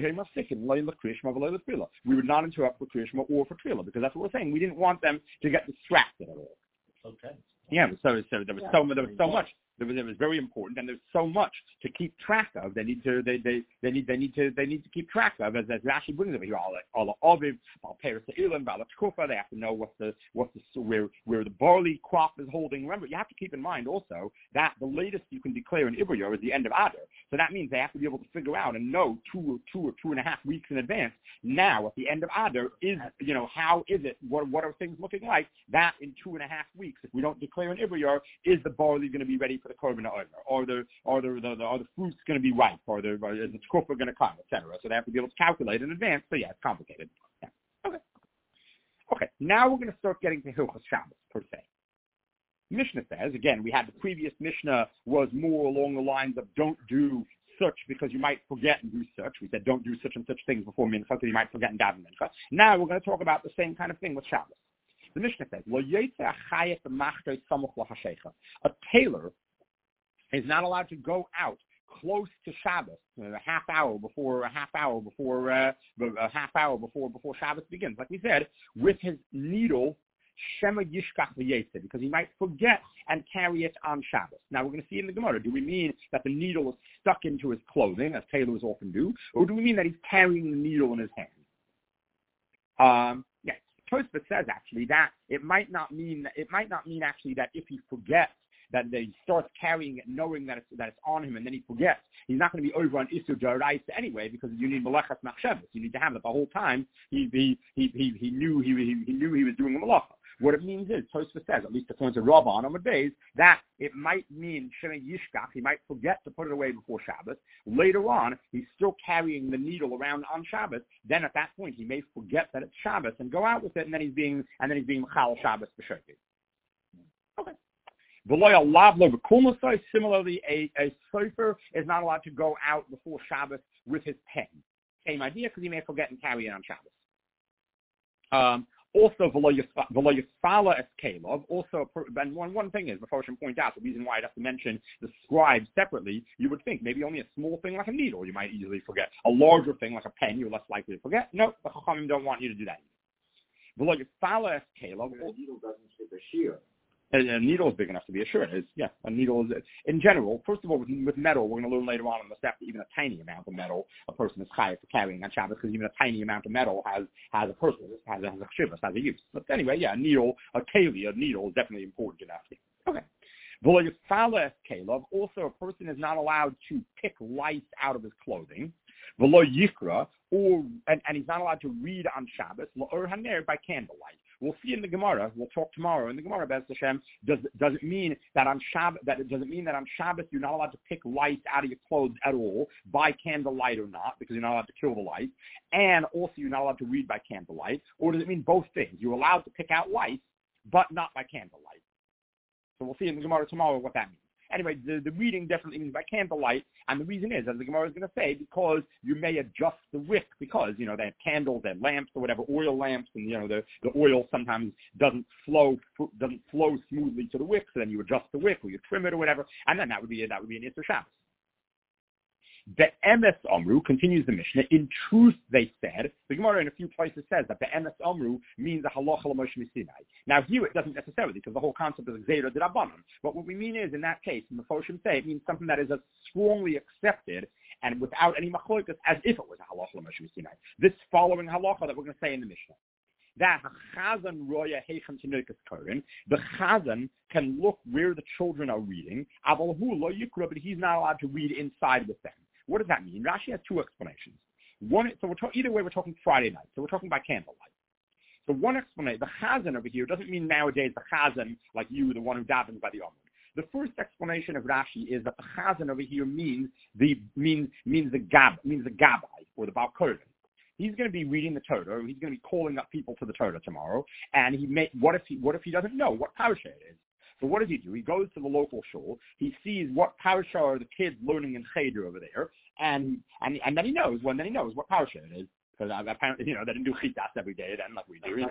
we would not interrupt for Krishma or for Tefillah, because that's what we're saying. We didn't want them to get distracted at all. Okay. Yeah, so there was so much. It was very important, and there's so much to keep track of. They need to keep track of, as Rashi brings over here. All the Aviv, all Peres Elam, Kufa. They have to know where the barley crop is holding. Remember, you have to keep in mind also that the latest you can declare an Ibryo is the end of Adar. So that means they have to be able to figure out and know 2 or 2.5 weeks in advance. Now, at the end of Adar, how is it? What are things looking like? That in 2.5 weeks, if we don't declare an Ibryo, is the barley going to be ready for the korban omer? Are the fruits going to be ripe? Is the kufa going to come, etc.? So they have to be able to calculate in advance. So yeah, it's complicated. Yeah. Okay. Now we're going to start getting to Hilchos Shabbos per se. Mishnah says again. We had the previous Mishnah was more along the lines of don't do such because you might forget and do such. We said don't do such and such things before mincha because you might forget and daven mincha. Now we're going to talk about the same kind of thing with Shabbos. The Mishnah says, a tailor is not allowed to go out close to Shabbos, a half hour before Shabbos begins. Like we said, with his needle, Shema Yishkach v'Yetze, because he might forget and carry it on Shabbos. Now we're going to see in the Gemara, do we mean that the needle is stuck into his clothing, as tailors often do, or do we mean that he's carrying the needle in his hand? Yes, Tosfos says actually that it might not mean actually that if he forgets that he starts carrying it, knowing that it's on him, and then he forgets, he's not going to be over on Isur D'Oraisa anyway, because you need Melechas Machshavos. You need to have it the whole time. He knew he was doing the Melacha. What it means is, Tosfos says, at least according to Rabbah on Amud Beis, that it might mean Shemei Yishkach, he might forget to put it away before Shabbos. Later on, he's still carrying the needle around on Shabbos. Then at that point, he may forget that it's Shabbos and go out with it, and then he's being Mechal Shabbos b'Shogeg. Okay. Similarly, a sofer is not allowed to go out before Shabbos with his pen. Same idea, because he may forget and carry it on Shabbos. Also, and one thing is, before I should point out, the reason why I'd have to mention the scribe separately, you would think maybe only a small thing like a needle you might easily forget. A larger thing like a pen, you're less likely to forget. No, the Chachamim don't want you to do that. The needle doesn't fit the shear. A needle is big enough to be a shirt. A needle is, in general, first of all, with metal, we're going to learn later on in the step that even a tiny amount of metal, a person is chayav for carrying on Shabbos, because even a tiny amount of metal has a purpose, has a shivas, has a use. But anyway, a needle is definitely important enough. Okay. Also, a person is not allowed to pick lice out of his clothing. And he's not allowed to read on Shabbos by candlelight. We'll see in the Gemara. We'll talk tomorrow in the Gemara. Be'ez Hashem, does it mean that on Shabbos you're not allowed to pick lice out of your clothes at all by candlelight or not, because you're not allowed to kill the lice, and also you're not allowed to read by candlelight, or does it mean both things? You're allowed to pick out lice, but not by candlelight. So we'll see in the Gemara tomorrow what that means. Anyway, the reading definitely means by candlelight, and the reason is, as the Gemara is going to say, because you may adjust the wick, because, they have candles, they have lamps or whatever, oil lamps, and, the oil sometimes doesn't flow smoothly to the wick, so then you adjust the wick, or you trim it or whatever, and then that would be an Isur Shabbos. The Emes Amru, continues the Mishnah, in truth they said, the Gemara in a few places says that the Emes Amru means a halacha l'Moshe Sinai. Now here it doesn't necessarily, because the whole concept is Gzeira d'Rabbanan. But what we mean is, in that case, in the Foshim say, it means something that is as strongly accepted and without any machlokas, as if it was a halacha l'Moshe Sinai. This following halacha that we're going to say in the Mishnah. That chazan roya heichem tinoikas korin. The chazan can look where the children are reading. Aval hu lo yikra, but he's not allowed to read inside with them. What does that mean? Rashi has two explanations. One, so either way, we're talking Friday night. So we're talking by candlelight. So one explanation, the chazan over here doesn't mean nowadays the chazan like you, the one who davens by the Amud. The first explanation of Rashi is that the chazan over here means the gabbai or the Baal Kohen. He's going to be reading the Torah. He's going to be calling up people to the Torah tomorrow. And what if he doesn't know what parasha it is? So what does he do? He goes to the local shul. He sees what parasha are the kids learning in Cheder over there, and then he knows what parasha it is. Because apparently, they didn't do chitas every day then like we do.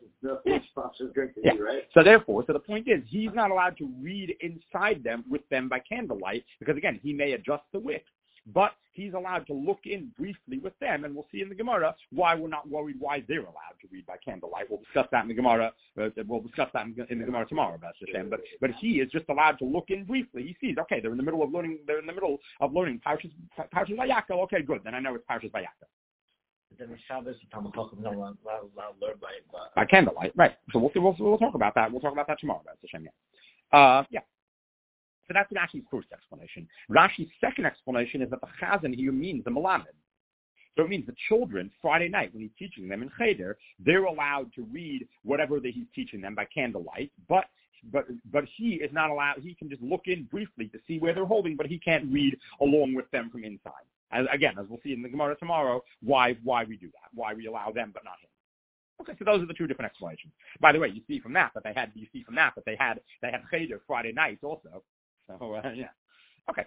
Right? So therefore, the point is, he's not allowed to read inside them with them by candlelight because again, he may adjust the wick. But he's allowed to look in briefly with them, and we'll see in the Gemara why we're not worried why they're allowed to read by candlelight. We'll discuss that in the Gemara. We'll discuss that in the Gemara tomorrow, but he is just allowed to look in briefly. He sees, okay, they're in the middle of learning. They're in the middle of learning Parshas Vayakel. Okay, good. Then I know it's Parshas Vayakel. But then Shabbos, not allowed to learn by candlelight, right? So we'll talk about that. We'll talk about that tomorrow. That's Hashem. Yeah. So that's Rashi's first explanation. Rashi's second explanation is that the chazan here means the melamed. So it means the children, Friday night, when he's teaching them in Cheder, they're allowed to read whatever that he's teaching them by candlelight, but he is not allowed, he can just look in briefly to see where they're holding, but he can't read along with them from inside. As we'll see in the Gemara tomorrow, why we do that, why we allow them but not him. Okay, so those are the two different explanations. By the way, you see from that they had Cheder Friday nights also. So, yeah. Okay.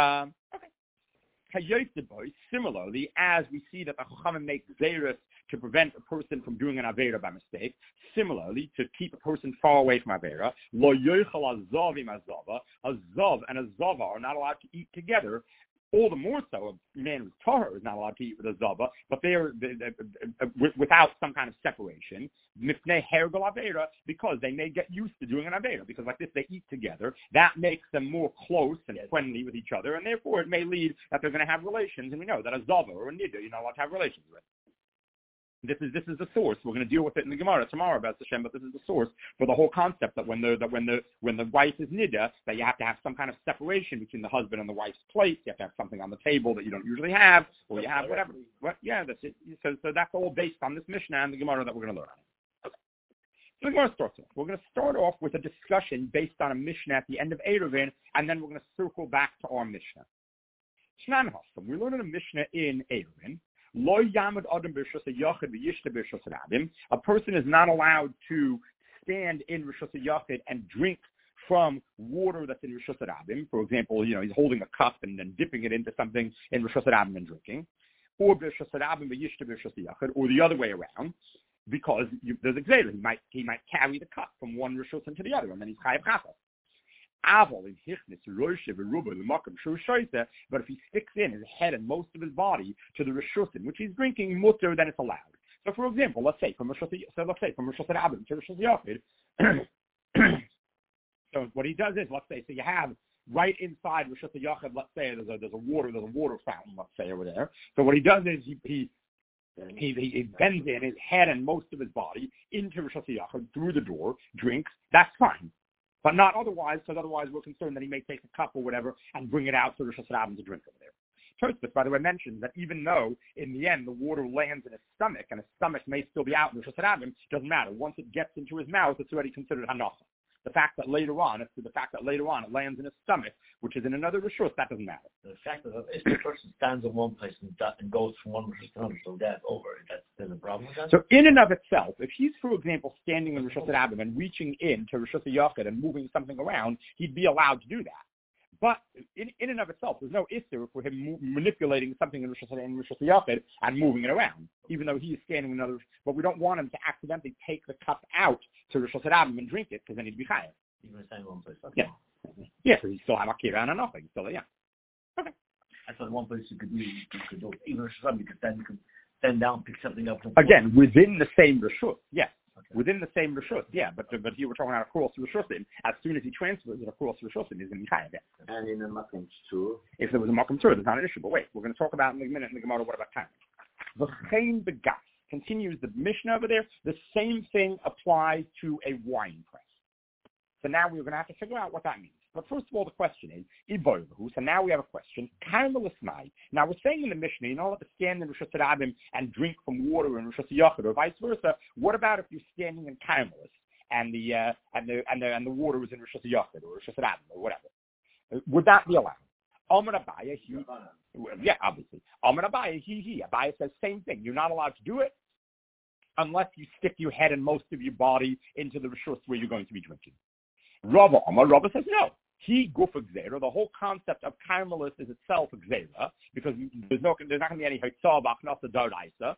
Similarly, as we see that the Chachamim make Zerus to prevent a person from doing an Avera by mistake, similarly, to keep a person far away from Avera, Lo Yochel Azav im Azava, a Zav and a Zava are not allowed to eat together. All the more so, a man who's tahor is not allowed to eat with a zava, but they're without some kind of separation. Mifnei hergel avera, because they may get used to doing an avera, because like this they eat together. That makes them more close and friendly with each other, and therefore it may lead that they're going to have relations. And we know that a zava or a nida you're not allowed to have relations with. This is the source. We're going to deal with it in the Gemara tomorrow about Hashem, but this is the source for the whole concept that when the wife is nida, that you have to have some kind of separation between the husband and the wife's place. You have to have something on the table that you don't usually have, or you have whatever. That's it. So that's all based on this Mishnah and the Gemara that we're going to learn. Okay. So the Gemara starts off. We're going to start off with a discussion based on a Mishnah at the end of Eruvin, and then we're going to circle back to our Mishnah. Shnan Hasam. We're learning a Mishnah in Eruvin. A person is not allowed to stand in Rishus HaYachid and drink from water that's in Rishus HaRabim. For example, he's holding a cup and then dipping it into something in Rishus HaRabim and drinking. Or Rishus HaRabim v'yishta b'Rishus HaYachid, or the other way around, because there's a gzela. He might carry the cup from one Rishus into the other, and then he's chayav chafas. But if he sticks in his head and most of his body to the Rishusin, which he's drinking mutter, then it's allowed. So for example, let's say from Rishus HaRabim to Rishus HaYachid. So what he does is, let's say, so you have right inside Rishus HaYachid, let's say there's a water fountain, let's say over there. So what he does is he bends in his head and most of his body into Rishus HaYachid through the door, drinks. That's fine. But not otherwise, because otherwise we're concerned that he may take a cup or whatever and bring it out to Rishus HaRabim to drink over there. Tosfos, by the way, mentions that even though in the end the water lands in his stomach and his stomach may still be out in Rishus HaRabim, doesn't matter. Once it gets into his mouth, it's already considered hanacha. The fact that later on it lands in his stomach, which is in another rishus, that doesn't matter. The fact that if the person stands in one place and goes from one rishus to another, so that's over, there's a problem with that? So in and of itself, if he's, for example, standing in Rishus HaRabim and reaching in to Rishus HaYachid and moving something around, he'd be allowed to do that. But in and of itself, there's no issue for him manipulating something in Rishus HaYachid and moving it around, even though he is standing in another. But we don't want him to accidentally take the cup out to Rishus HaRabim and drink it, because then he'd be chayav. Even staying in one place. Okay. Yeah, so he still have akira and nothing. Still, yeah. Okay. I thought one place you could do even Rishus HaRabim, you could stand down, pick something up. Again, within the same rishus. Yes. Okay. within the same Rishus. Yeah, but here we're talking about across Rishusim. As soon as he transfers it across Rishusim, he's going to be Chayav. And in a Makom Tzur? If there was a Makom Tzur, there's not an issue. But wait, we're going to talk about in a minute in the Gemara what about time. V'chein begas continues the Mishnah over there. The same thing applies to a wine press. So now we're going to have to figure out what that means. But first of all, the question is, Iboivahu. So now we have a question. Karmelis Mai. Now we're saying in the Mishnah, you don't have to stand in Rosh Hashanah and drink from water in Rosh Hashanah or vice versa. What about if you're standing in Karmelis and the water is in Rosh Hashanah or Rosh Hashanah or whatever? Would that be allowed? Amar Abaye, yeah, obviously. Amar Abaye, Abaye says same thing. You're not allowed to do it unless you stick your head and most of your body into the Rishus where you're going to be drinking. Rabba says no. He guf gzeira. The whole concept of Karmelis is itself gzeira because there's not going to be any haitzah b'achnasa d'oraisa.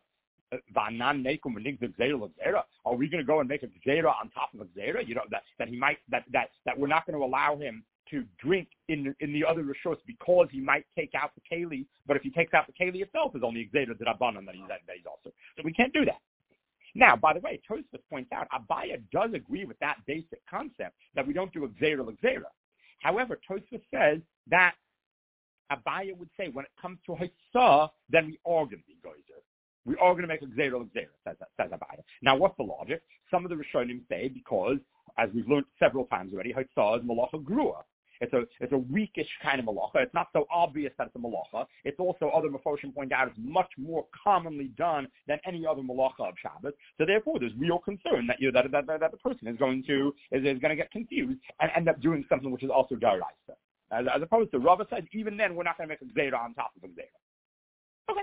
Are we going to go and make a gzeira on top of a gzeira? You know that we're not going to allow him to drink in the other rishos because he might take out the keli. But if he takes out the keli itself, is only a gzeira d'rabbanan that he's also. So we can't do that. Now, by the way, Tosfos points out, Abaye does agree with that basic concept that we don't do a gzeira l'gzeira. However, Tosfos says that Abaye would say when it comes to Haitzah, then we are going to be gozer. We are going to make a gzeira l'gzeira, says Abaye. Now, what's the logic? Some of the Rishonim say because, as we've learned several times already, Haitzah is malacha grua. It's a weakish kind of malacha. It's not so obvious that it's a malacha. It's also, other Mefoshim point out, it's much more commonly done than any other malacha of Shabbos. So therefore, there's real concern that the person is going to get confused and end up doing something which is also daraisa. As opposed to Rava said, even then we're not going to make a gzeira on top of a gzeira. Okay.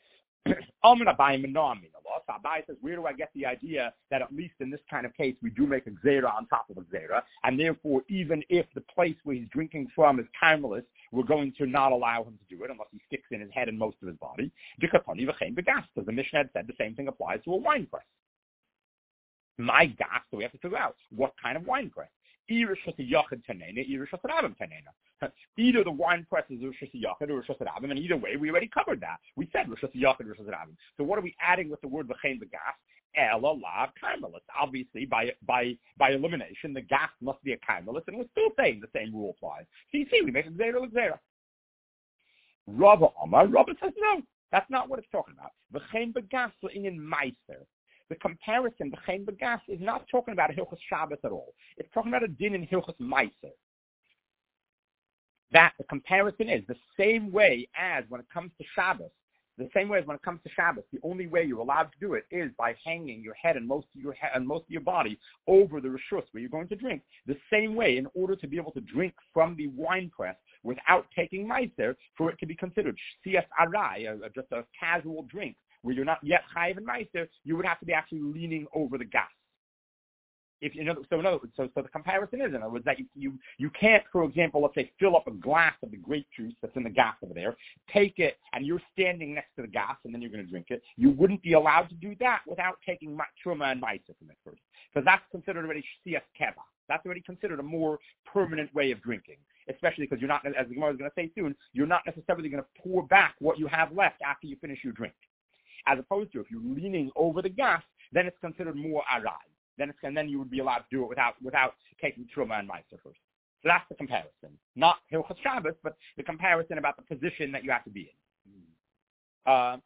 Abaye says, where do I get the idea that at least in this kind of case we do make a gzeira on top of a gzeira, and therefore even if the place where he's drinking from is Karmelis, we're going to not allow him to do it unless he sticks in his head and most of his body? Because the Mishnah had said the same thing applies to a wine press. My gas, so we have to figure out what kind of wine press. Either the wine press is Rosh Hashanah or Rosh Hashanah, and either way, we already covered that. We said Rosh Hashanah or Rosh Hashanah. So what are we adding with the word v'chein begas? Ela la Karmelis. Obviously, by elimination, the gas must be a Karmelis, and we're still saying the same rule applies. So you see, we make a gzeira l'gzeira. Rabba says no. That's not what it's talking about. V'chein begas in meiser. The comparison, the Chen Begas, is not talking about Hilchos Shabbos at all. It's talking about a din in Hilchos Meiser. That the comparison is the same way as when it comes to Shabbos. The same way as when it comes to Shabbos, the only way you're allowed to do it is by hanging your head and most of your body over the rishus where you're going to drink. The same way, in order to be able to drink from the wine press without taking Meiser, for it to be considered Siyas Arai, just a casual drink, where you're not yet chayiv and meiser, you would have to be actually leaning over the gas. So the comparison is, in other words, that you can't, for example, let's say, fill up a glass of the grape juice that's in the gas over there, take it, and you're standing next to the gas, and then you're going to drink it. You wouldn't be allowed to do that without taking truma and meiser from it first, because that's considered already siyas keva. That's already considered a more permanent way of drinking, especially because you're not, as the Gemara is going to say soon, you're not necessarily going to pour back what you have left after you finish your drink. As opposed to if you're leaning over the gas, then it's considered more arai. Then you would be allowed to do it without taking truma and meiser first. So that's the comparison. Not Hilchos Shabbos, but the comparison about the position that you have to be in.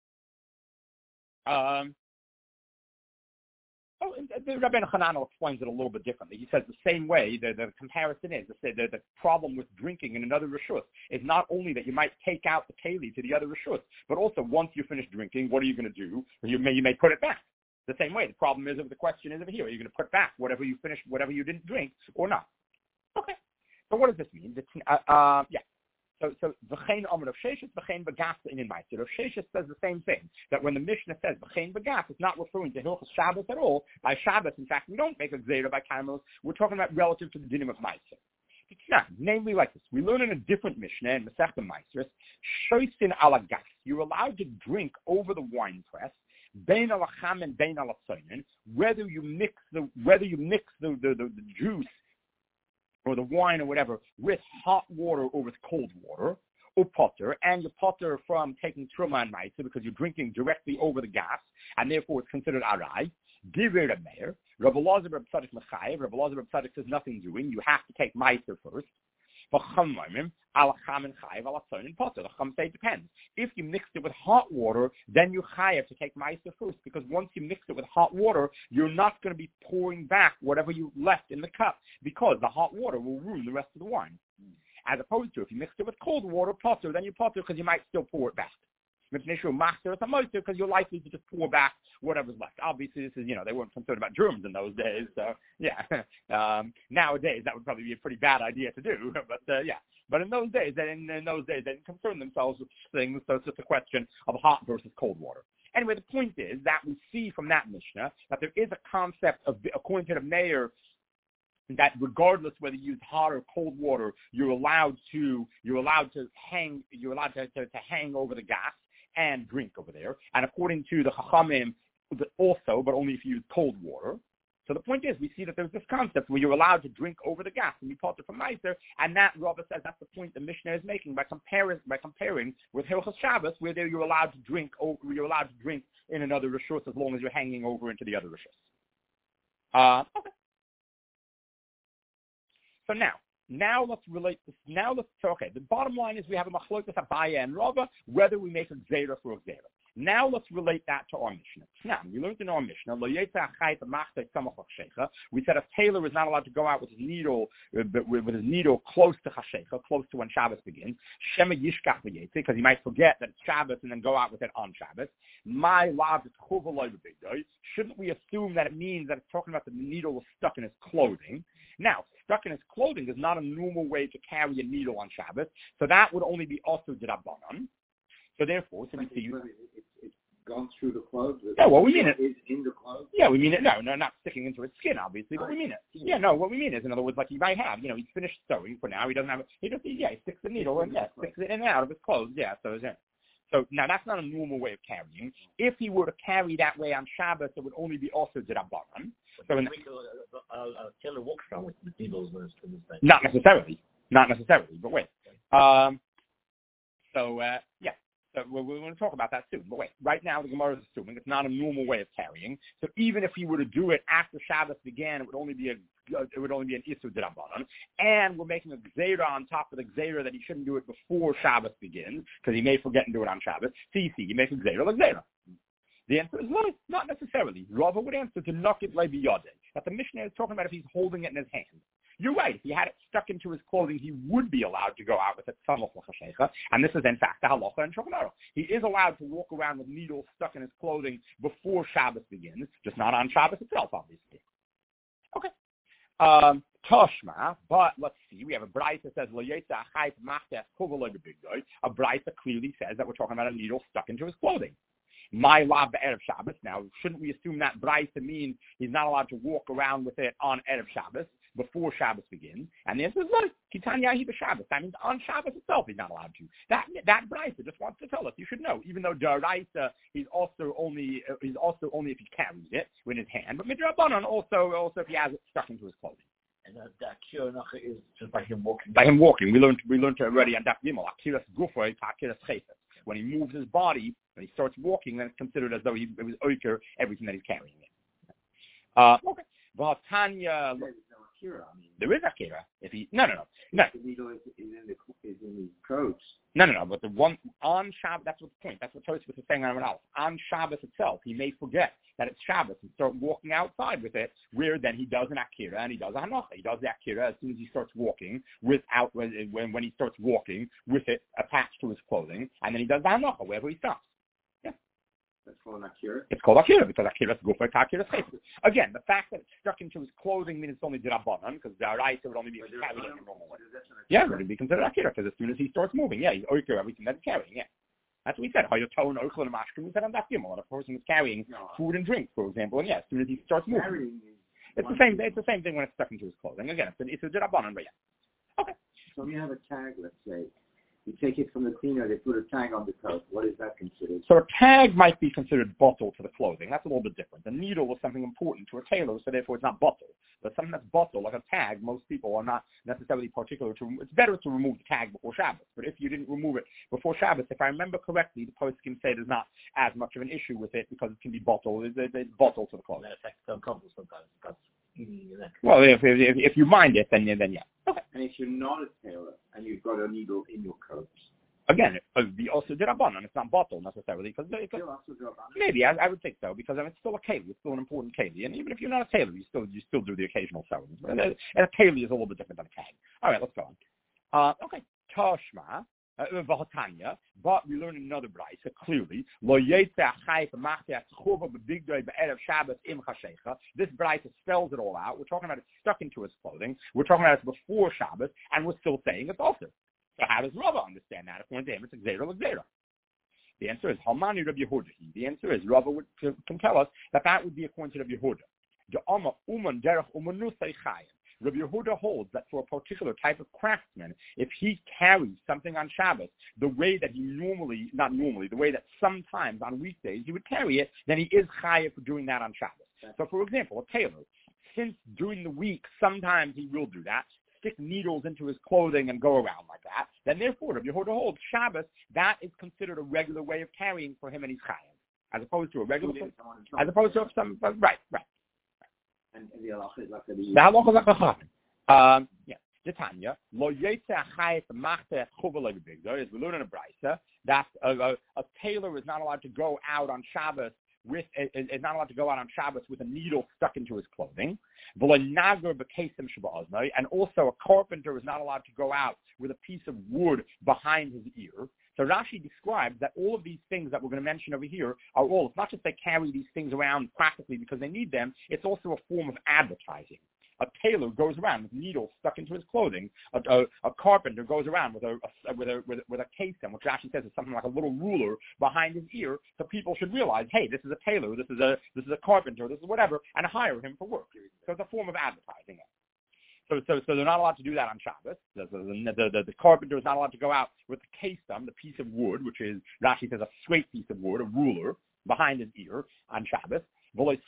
The Rabbeinu Hananel explains it a little bit differently. He says the same way, the comparison is, the problem with drinking in another rishus is not only that you might take out the keli to the other rishus, but also once you finish drinking, what are you going to do? You may put it back. The same way, the problem is, the question is over here, are you going to put back whatever you finished, whatever you didn't drink, or not? Okay. So what does this mean? So v'chein omer of Sheshes, v'chein begas in meiser. Of Sheshes says the same thing, that when the Mishnah says v'chein begas, it's not referring to Hilchos Shabbos at all. By Shabbos, in fact, we don't make a gzeira by Karmelis. We're talking about relative to the dinim of meiser. It's not, namely like this. We learn in a different Mishnah in Masechta Meiseres, shoysin ala gas. You're allowed to drink over the wine press, bein alacham and bein alatzonin, whether you mix the juice or the wine or whatever with hot water or with cold water, or potter, and you potter from taking truma and meiser because you're drinking directly over the gas, and therefore it's considered arai. Divrei Reb Meir, Rabbi Elazar Reb Tzadok Mechayev. Rabbi Elazar Reb Tzadok says nothing doing. You have to take Meiser first. The Chum say it depends. If you mix it with hot water, then you chayev to take Meiser first, because once you mix it with hot water, you're not going to be pouring back whatever you left in the cup, because the hot water will ruin the rest of the wine. As opposed to if you mix it with cold water, potter, then you potter because you might still pour it back. Because you're likely to just pour back whatever's left. Obviously, this is, they weren't concerned about germs in those days. So, yeah. Nowadays, that would probably be a pretty bad idea to do. But, yeah. But in those days, they didn't concern themselves with things. So it's just a question of hot versus cold water. Anyway, the point is that we see from that Mishnah that there is a concept of, according to the Meir, that regardless whether you use hot or cold water, you're allowed to hang over the gas and drink over there. And according to the Chachamim, also, but only if you use cold water. So the point is, we see that there's this concept where you're allowed to drink over the gas and you pot it from Meiser, and that Rava says that's the point the Mishnah is making by comparing with Hilchos Shabbos, where there you're allowed to drink in another rishus as long as you're hanging over into the other rishus. Okay. So now let's relate this. The bottom line is we have a machlokas Abaye and Rava, whether we make a gzeira for a gzeira. Now let's relate that to our Mishnah. Now, we learned in our Mishnah, we said a tailor is not allowed to go out with his needle close to Chashecha, close to when Shabbos begins, Shema Yishkach v'yetze, because he might forget that it's Shabbos and then go out with it on Shabbos. My lav is chuva. Shouldn't we assume that it means that it's talking about that the needle was stuck in his clothing? Now, stuck in his clothing is not a normal way to carry a needle on Shabbos, so that would only be also d'Rabbanan. So therefore, we see it's gone through the clothes. Yeah, well, we mean it. Is in the clothes. Yeah, we mean it. No, not sticking into his skin, obviously, but we mean it. Yeah, no, what we mean is, in other words, like he might have, he's finished sewing for now. He doesn't have. He sticks the needle and sticks it in and out of his clothes. Yeah, so now that's not a normal way of carrying. If he were to carry that way on Shabbos, it would only be also d'Rabbanan. So a tailor walks around with the needles when it's in his face. Not necessarily, but wait. Yeah. So we're going to talk about that soon. But wait, right now the Gemara is assuming it's not a normal way of carrying. So even if he were to do it after Shabbos began, it would only be an Isur d'Rabbanan. And we're making a Gzeira on top of the Gzeira that he shouldn't do it before Shabbos begins, because he may forget and do it on Shabbos. So you make a Gzeira like Gzeira. The answer is no, not necessarily. Rava would answer to knock it like biyodeh, that the Mishnah is talking about if he's holding it in his hand. You're right. If he had it stuck into his clothing, he would be allowed to go out with it. And this is, in fact, the halacha and shulchan. He is allowed to walk around with needles stuck in his clothing before Shabbos begins, just not on Shabbos itself, obviously. Okay. Toshma, but let's see. We have a brayta that says a brayta clearly says that we're talking about a needle stuck into his clothing. My lav Erev Shabbos. Now, shouldn't we assume that brayta means he's not allowed to walk around with it on Erev Shabbos before Shabbos begins? And the answer is no. Kitanya Shabbos. That means on Shabbos itself he's not allowed to. That brayta just wants to tell us. You should know. Even though daraisa he's also only if he carries it in his hand, but midrabanan also if he has it stuck into his clothing. And that akira is just by him walking. By him walking, we learned already on Daf Gimel. Akiras gufay, akiras chayfet. When he moves his body, when he starts walking, then it's considered as though it was oiker everything that he's carrying in. Okay. But Tanya, there is akira. If he no. The needle is in his coat. No. But the one on Shabbos, that's what the point. That's what Tosfos is saying on else. On Shabbos itself, he may forget that it's Shabbos and start walking outside with it, where then he does an akira and he does a hanocha. He does the akira as soon as he starts walking when he starts walking with it attached to his clothing, and then he does the hanocha wherever he stops. Yeah. That's called akira? It's called akira because akira is gufay, akira is chayfet. Again, the fact that it's stuck into his clothing means it's only d'Rabbanan, because the daraisa would only be carried in a normal way. Yeah, it would be considered akira because as soon as he starts moving, he's oiker everything that he's carrying. Yeah. That's what we said. We said on that gimel. A person is carrying food and drink, for example, and as soon as he starts moving, it's the same thing when it's stuck into his clothing. Again, it's a d'Rabbanan, but yeah. Okay. So you have a tag, let's say, You take it from the cleaner, they put a tag on the coat. What is that considered? So a tag might be considered bottle to the clothing. That's a little bit different. The needle is something important to a tailor, so therefore it's not bottle. But something that's bottle, like a tag, most people are not necessarily particular to. It's better to remove the tag before Shabbos. But if you didn't remove it before Shabbos, if I remember correctly, the poskim say there's not as much of an issue with it because it can be bottle. It's bottle to the clothing. That affects some couples sometimes. Well, if you mind it, then yeah. Okay. And if you're not a tailor and you've got a needle in your coat, again, the also dirabanan. It's not bottle necessarily because maybe I would think so because it's still a keli. It's still an important keli, and even if you're not a tailor, you still do the occasional sewing. And a keli is a little bit different than a tag. All right, let's go on. Okay, Tashma. But we learn another brayso clearly. This brayso spells it all out. We're talking about it stuck into his clothing. We're talking about it before Shabbos, and we're still saying it's also. So how does Rava understand that? According to him, it's Xera. The answer is Hamani Rabbi Yehuda. The answer is Rava can tell us that would be according to Rabbi Yehuda. Rabbi Yehuda holds that for a particular type of craftsman, if he carries something on Shabbos the way that the way that sometimes on weekdays he would carry it, then he is chayav for doing that on Shabbos. So, for example, a tailor, since during the week sometimes he will do that, stick needles into his clothing and go around like that, then therefore Rabbi Yehuda holds Shabbos, that is considered a regular way of carrying for him and he's chayav, as opposed to a regular, as opposed to some, right. And the halacha is like the halacha is like a chachamim. Tanya, lo yetze achayis machte chuva legabigdor, as we learn in a brayso, that a tailor is not allowed to go out on Shabbos with a needle stuck into his clothing. And also a carpenter is not allowed to go out with a piece of wood behind his ear. So Rashi describes that all of these things that we're going to mention over here it's not just they carry these things around practically because they need them, it's also a form of advertising. A tailor goes around with needles stuck into his clothing. A carpenter goes around with a kesem, which Rashi says is something like a little ruler behind his ear, so people should realize, hey, this is a tailor, this is a carpenter, this is whatever, and hire him for work. So it's a form of advertising. So they're not allowed to do that on Shabbos. The carpenter is not allowed to go out with the kesem, the piece of wood, which is, Rashi says, a straight piece of wood, a ruler, behind his ear on Shabbos. A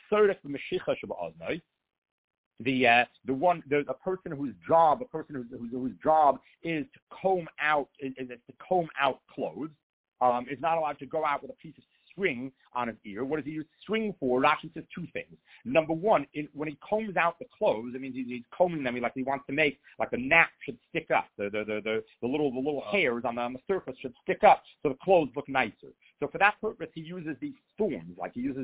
person whose job is to comb out clothes, is not allowed to go out with a piece of string on his ear. What does he use string for? Rashi says two things. Number one, when he combs out the clothes, it means he's combing them. He wants to make like the nap should stick up. The little hairs on the surface should stick up so the clothes look nicer. So for that purpose, he uses these thorns. He uses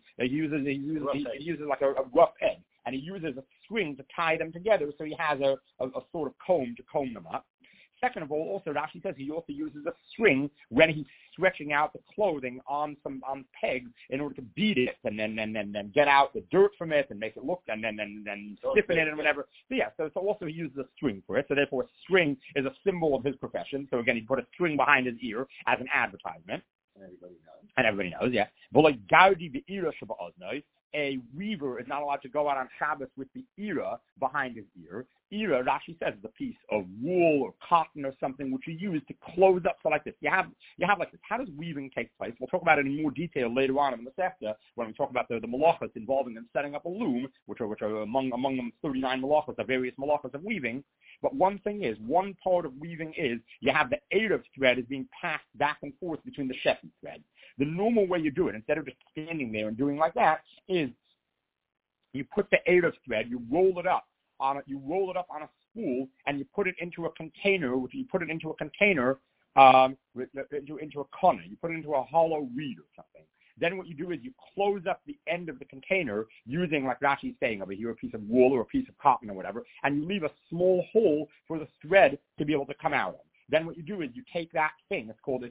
like a rough edge, and he uses a string to tie them together. So he has a sort of comb to comb them up. Second of all, also Rashi says he also uses a string when he's stretching out the clothing on pegs in order to beat it and then get out the dirt from it and make it look and then stiffen it and whatever. So also he uses a string for it. So therefore, a string is a symbol of his profession. So again, he put a string behind his ear as an advertisement. And everybody knows, yeah. But like Gaudi be'ira shaba'oznoi, a weaver is not allowed to go out on Shabbos with the ira behind his ear. Ira, Rashi says, is a piece of wool or cotton or something which you use to close up. So like this, you have like this. How does weaving take place? We'll talk about it in more detail later on in the Masechta when we talk about the malachas involving them setting up a loom, which are among them 39 malachas, the various malachas of weaving. But one part of weaving is you have the Erev thread is being passed back and forth between the Shefi thread. The normal way you do it, instead of just standing there and doing like that, is you put the Erev thread, you roll it up on a spool, and you put it into a container. Into a conner. You put it into a hollow reed or something. Then what you do is you close up the end of the container using, like Rashi's saying over here, a piece of wool or a piece of cotton or whatever, and you leave a small hole for the thread to be able to come out of. Then what you do is you take that thing, it's called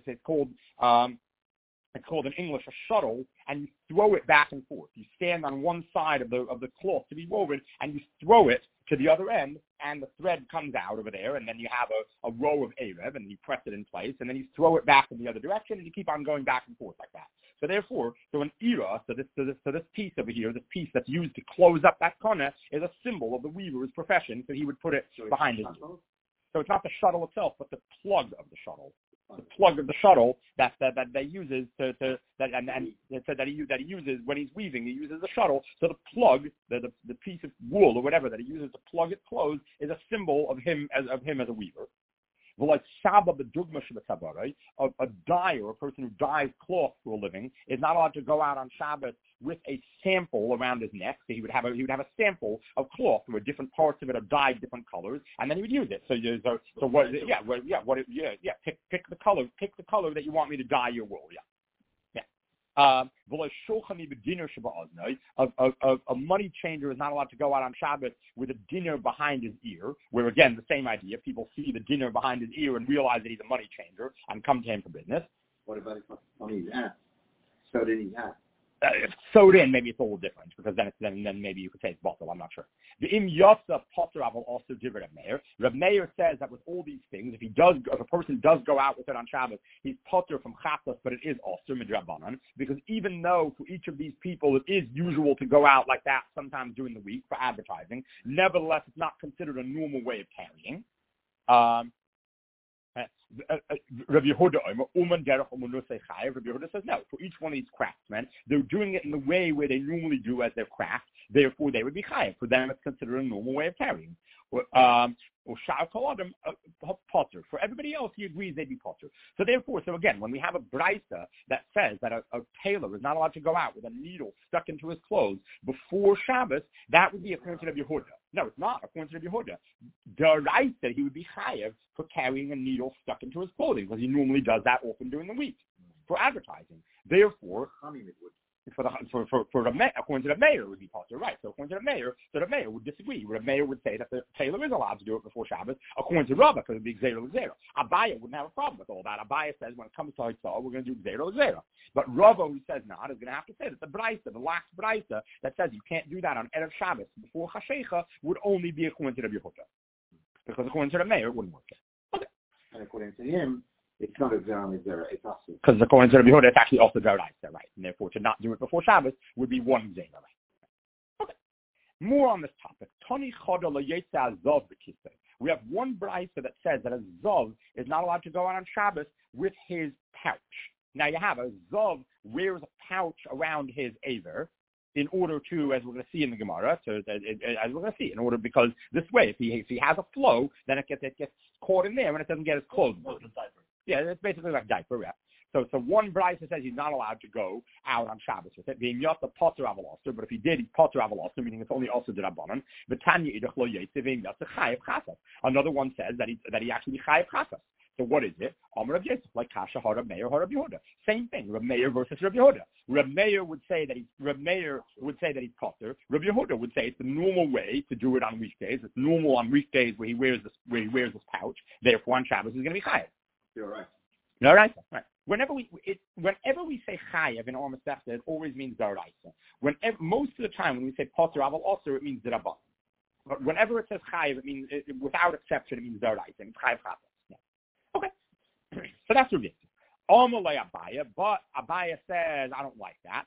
in English a shuttle, and you throw it back and forth. You stand on one side of the cloth to be woven, and you throw it to the other end, and the thread comes out over there, and then you have a row of Erev, and you press it in place, and then you throw it back in the other direction, and you keep on going back and forth like that. So therefore, an era, this piece over here, this piece that's used to close up that corner, is a symbol of the weaver's profession, so he would put it behind his ear. So it's not the shuttle itself, but the plug of the shuttle. The plug of the shuttle that he uses that he uses when he's weaving. He uses the shuttle. So the plug, the piece of wool or whatever that he uses to plug it closed, is a symbol of him as a weaver. Well, like Shaba b'dugma shebetzabarai, a dyer, a person who dyes cloth for a living, is not allowed to go out on Shabbat with a sample around his neck. So he would have a sample of cloth where different parts of it are dyed different colors, and then he would use it. Pick the color that you want me to dye your wool. A money changer is not allowed to go out on Shabbat with a dinner behind his ear, where again, the same idea. People see the dinner behind his ear and realize that he's a money changer and come to him for business. What about if on his hat? Sewed in his hat? If sewed in, maybe it's a little different, because then maybe you could say it's bottle. I'm not sure. The Im Yotza Potter will also give Reb Meir. Reb Meir says that with all these things, if a person does go out with it on Shabbos, he's Potter from Chatas, but it is also Midrabanan, because even though for each of these people it is usual to go out like that sometimes during the week for advertising, nevertheless it's not considered a normal way of carrying. Rabbi Yehuda says no. For each one of these craftsmen, they're doing it in the way where they normally do as their craft. Therefore, they would be chayav. For them, it's considered a normal way of carrying. Potter. For everybody else, he agrees they'd be potter. So therefore, again, when we have a brisa that says that a tailor is not allowed to go out with a needle stuck into his clothes before Shabbos, that would be according to Rabbi Yehuda. No, it's not according to Rabbi Yehuda. D'oraisa, he would be chayav for carrying a needle stuck into his clothing, because he normally does that often during the week for advertising. Therefore, according to the mayor, it would be potter, right? So according to the mayor would disagree. The mayor would say that the tailor is allowed to do it before Shabbos. According to Rabbah, because it would be Gzeira L'Gzeira. Abaya wouldn't have a problem with all that. Abaya says when it comes to Hitzah, we're going to do Gzeira L'Gzeira. But Rabbah, who says not, is going to have to say that the brisa, the lax brisa, that says you can't do that on Erev Shabbos before Chashecha, would only be according to the Yehuda. Because according to the mayor, it wouldn't work. Okay. And according to him, it's not a Zera, it's also. Because according to Rabbi Yehuda, it's actually also D'oraisa, right? And therefore, to not do it before Shabbos would be one Zera, right? Okay. More on this topic. Toni Choda lo yetza Zov b'kisei. We have one brisa that says that a Zov is not allowed to go out on Shabbos with his pouch. Now you have a Zov wears a pouch around his aver in order to, as we're going to see in the Gemara, because this way, if he has a flow, then it gets caught in there and it doesn't get his clothes. Yeah, it's basically like diaper, yeah. So one brisa says he's not allowed to go out on Shabbos with it, being Yotza Potter Avaloster, but if he did, he's Potter Avaloster, meaning it's only also D'Rabbanan. But Tanya Idach Lo Yetziv being Yotza Chayav Chasas. Another one says that he actually Chayav Chasas. So what is it? Amar of Yosef, like Kasha Harab Meir Harab Yehuda. Same thing. Reb Meir versus Reb Yehuda. Reb Meir would say that he's Potter. Reb Yehuda would say it's the normal way to do it on weekdays. It's normal on weekdays where he wears this pouch. Therefore, on Shabbos he's going to be chayav. You're right. All right. Right. Whenever we say chayav in our Masechta, it always means d'oraisa. Most of the time when we say Potter Aval also, it means d'Rabbanan. But whenever it says chayav, it means without exception it means d'oraisa. It's chayav chasas. Yeah. Okay. So that's ridiculous. Amalei Abaya, but Abaya says I don't like that.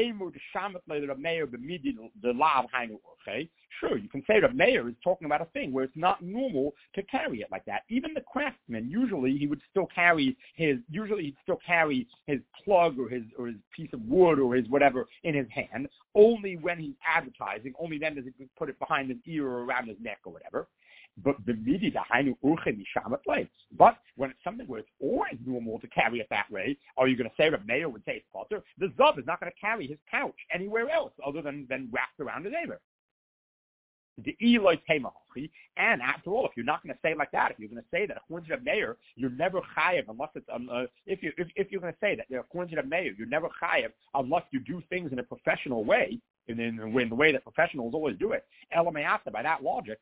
Sure, you can say that Meir is talking about a thing where it's not normal to carry it like that. Even the craftsman, usually he'd still carry his plug or his piece of wood or his whatever in his hand. Only when he's advertising, only then does he put it behind his ear or around his neck or whatever. But when it's something where it's always normal to carry it that way, are you going to say that Meir would say it's potter? The Zav is not going to carry his couch anywhere else other than wrapped around his aver. And after all, if you're not going to say it like that, if you're going to say that according to the Meir, you're never chayav unless it's if you're going to say that according to the Meir, you're never chayav unless you do things in a professional way, in the way that professionals always do it. Elamayata, by that logic.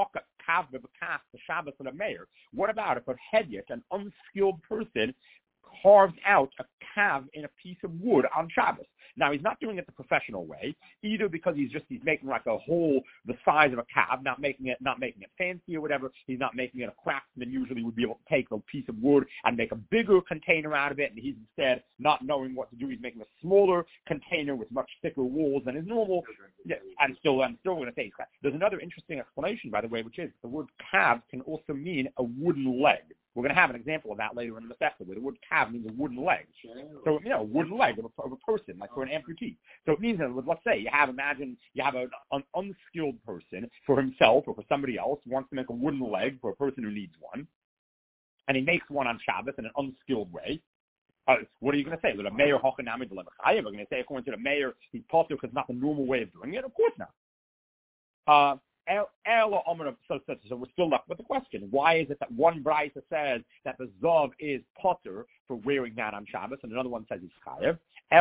What about if a hedyot, an unskilled person, carved out a kav in a piece of wood on Shabbos. Now, he's not doing it the professional way, either because he's making like a hole the size of a kav, not making it fancy or whatever. He's not making it a craftsman usually would be able to take a piece of wood and make a bigger container out of it, and he's instead not knowing what to do. He's making a smaller container with much thicker walls than his normal. Yeah, I'm still going to say that. There's another interesting explanation, by the way, which is the word kav can also mean a wooden leg. We're going to have an example of that later in the session, where the word kav means a wooden leg. So, a wooden leg of a person, like for an amputee. So it means that, let's say, you have an unskilled person for himself or for somebody else who wants to make a wooden leg for a person who needs one, and he makes one on Shabbos in an unskilled way. What are you going to say? That a mayor hochanami d'lemechayev? We're going to say, according to the mayor, he's potter because it's not the normal way of doing it? Of course not. So we're still left with the question. Why is it that one brisa says that the Zav is potter for wearing that on Shabbos, and another one says he's chayev?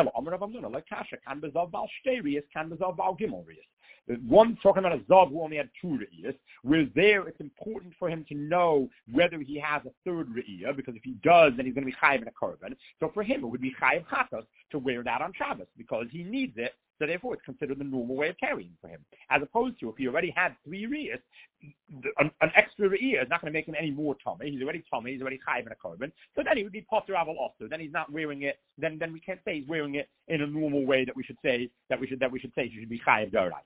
One talking about a Zav who only had 2 re'iyas, whereas there it's important for him to know whether he has a third re'iyah, because if he does, then he's going to be chayev in a korban. So for him, it would be chayev chatos to wear that on Shabbos, because he needs it. So therefore, it's considered the normal way of carrying for him. As opposed to if he already had 3 re'iyas, an extra re'iyah is not going to make him any more tummy. He's already tummy. He's already chayiv in a korban. So then he would be potter aval also. Then he's not wearing it. Then we can't say he's wearing it in a normal way that we should say he should be chayiv d'oraisa.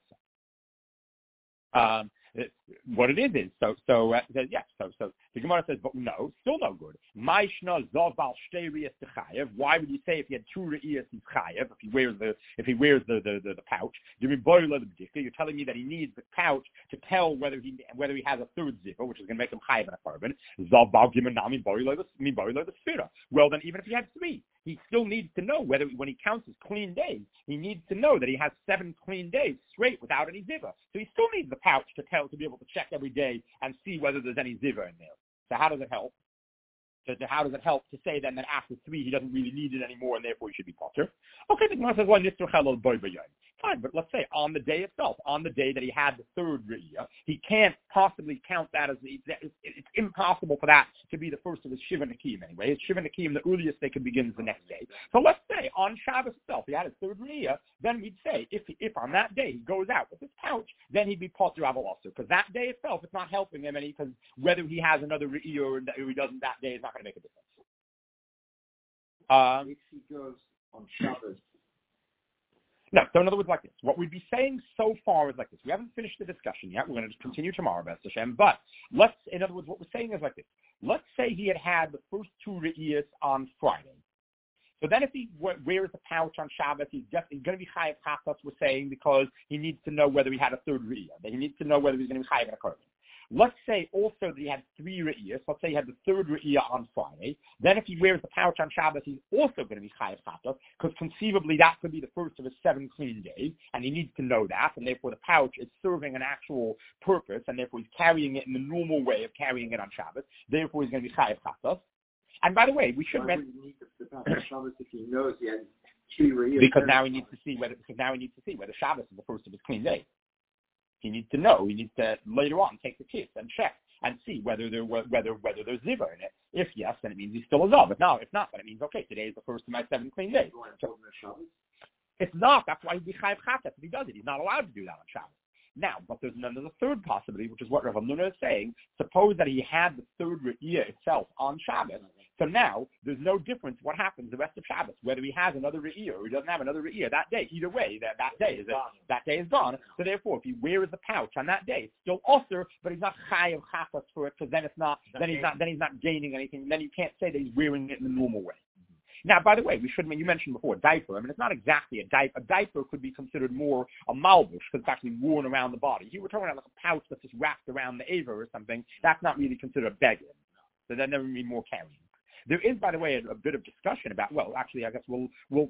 What it is so the Gemara says, but no, still no good. Why would you say if he had 2 re'iyas he's chayev if he wears the pouch? You're telling me that he needs the pouch to tell whether he has a third zipper, which is going to make him chayev in a korban. Well, then even if he had 3, he still needs to know whether, when he counts his clean days, he needs to know that he has 7 clean days straight without any ziva. So he still needs the pouch to be able to check every day and see whether there's any ziva in there. So how does it help? How does it help to say then that after 3 he doesn't really need it anymore and therefore he should be potter? Okay, the Gemara says, well, fine, but let's say on the day itself, on the day that he had the 3rd re'iyah, he can't possibly count that as it's impossible for that to be the first of his Shiva Nakim anyway. His Shiva Nakim, the earliest they can begin is the next day. So let's say on Shabbos itself, he had his 3rd re'iyah, then we'd say if on that day he goes out with his pouch, then he'd be potter aval also, because that day itself it's not helping him any, because whether he has another re'iyah or he doesn't that day is not going to make a difference. If he goes on Shabbos. No, so in other words, like this. What we'd be saying so far is like this. We haven't finished the discussion yet. We're going to just continue tomorrow, B'ez Hashem. But in other words, what we're saying is like this. Let's say he had the first 2 re'iyas on Friday. So then if he wears the pouch on Shabbos, he's definitely going to be chayev chatos, we're saying, because he needs to know whether he had a 3rd re'iyah. He needs to know whether he's going to be chayev in a korban. Let's say also that he had 3 re'iyas. Let's say he had the 3rd re'iyah on Friday. Then if he wears the pouch on Shabbos, he's also going to be chayev chatos, because conceivably that could be the first of his 7 clean days, and he needs to know that, and therefore the pouch is serving an actual purpose, and therefore he's carrying it in the normal way of carrying it on Shabbos. Therefore he's going to be chayev chatos. And by the way, we should mention the pouch on Shabbos if he knows he had 3 re'iyas. Because now he needs to see whether Shabbos is the first of his clean days. He needs to know. He needs to later on take the kiss and check and see whether there's ziva in it. If yes, then it means he's still a zav. If not, then it means okay, today is the first of my 7 clean days. So, it's not. That's why he'd be chayev chatas if he does it. He's not allowed to do that on Shabbos. Now, but there's a 3rd possibility, which is what Rav Hamnuna is saying. Suppose that he had the 3rd re'iyah itself on Shabbos. So now there's no difference what happens the rest of Shabbos, whether he has another re'iyah or he doesn't have another re'iyah that day. Either way, that day is gone. So therefore, if he wears the pouch on that day, it's still osur, but he's not chayev chatas for it, because then it's not. Then he's not gaining anything. Then you can't say that he's wearing it in the normal way. Now, by the way, you mentioned before diaper. I mean, it's not exactly a diaper. A diaper could be considered more a malbush, because it's actually worn around the body. You were talking about like a pouch that's just wrapped around the ava or something. That's not really considered a beggar. So that never mean more carrying. There is, by the way, a bit of discussion about. Well, actually, I guess the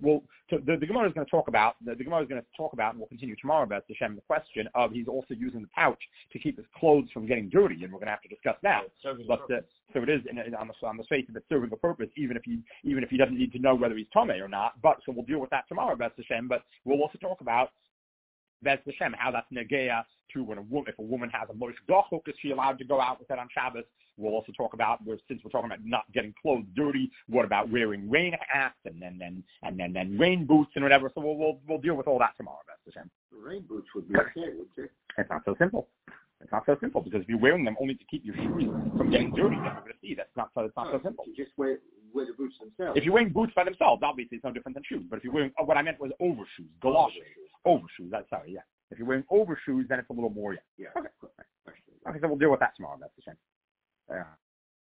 Gemara is going to talk about. The Gemara is going to talk about, and we'll continue tomorrow about Hashem, the question of he's also using the pouch to keep his clothes from getting dirty, and we're going to have to discuss that. So it is on the face of it serving a purpose, even if he doesn't need to know whether he's Tomei or not. But so we'll deal with that tomorrow about Hashem. But we'll also talk about Bez Hashem, how that's negea to when if a woman has a moish dochuk, is she allowed to go out with it on Shabbos? We'll also talk about, since we're talking about not getting clothes dirty, what about wearing rain hats and then rain boots and whatever. So we'll deal with all that tomorrow, Bez Hashem. Rain boots would be okay, wouldn't it? It's not so simple. It's not so simple because if you're wearing them only to keep your shoes from getting dirty, then we're going to see it's not so simple. You just wear the boots themselves. If you're wearing boots by themselves, obviously it's no different than shoes. But if you're wearing, what I meant was overshoes, galoshes, overshoes. Sorry, yeah. If you're wearing overshoes, then it's a little more. Yeah. Okay, so we'll deal with that tomorrow. That's the same.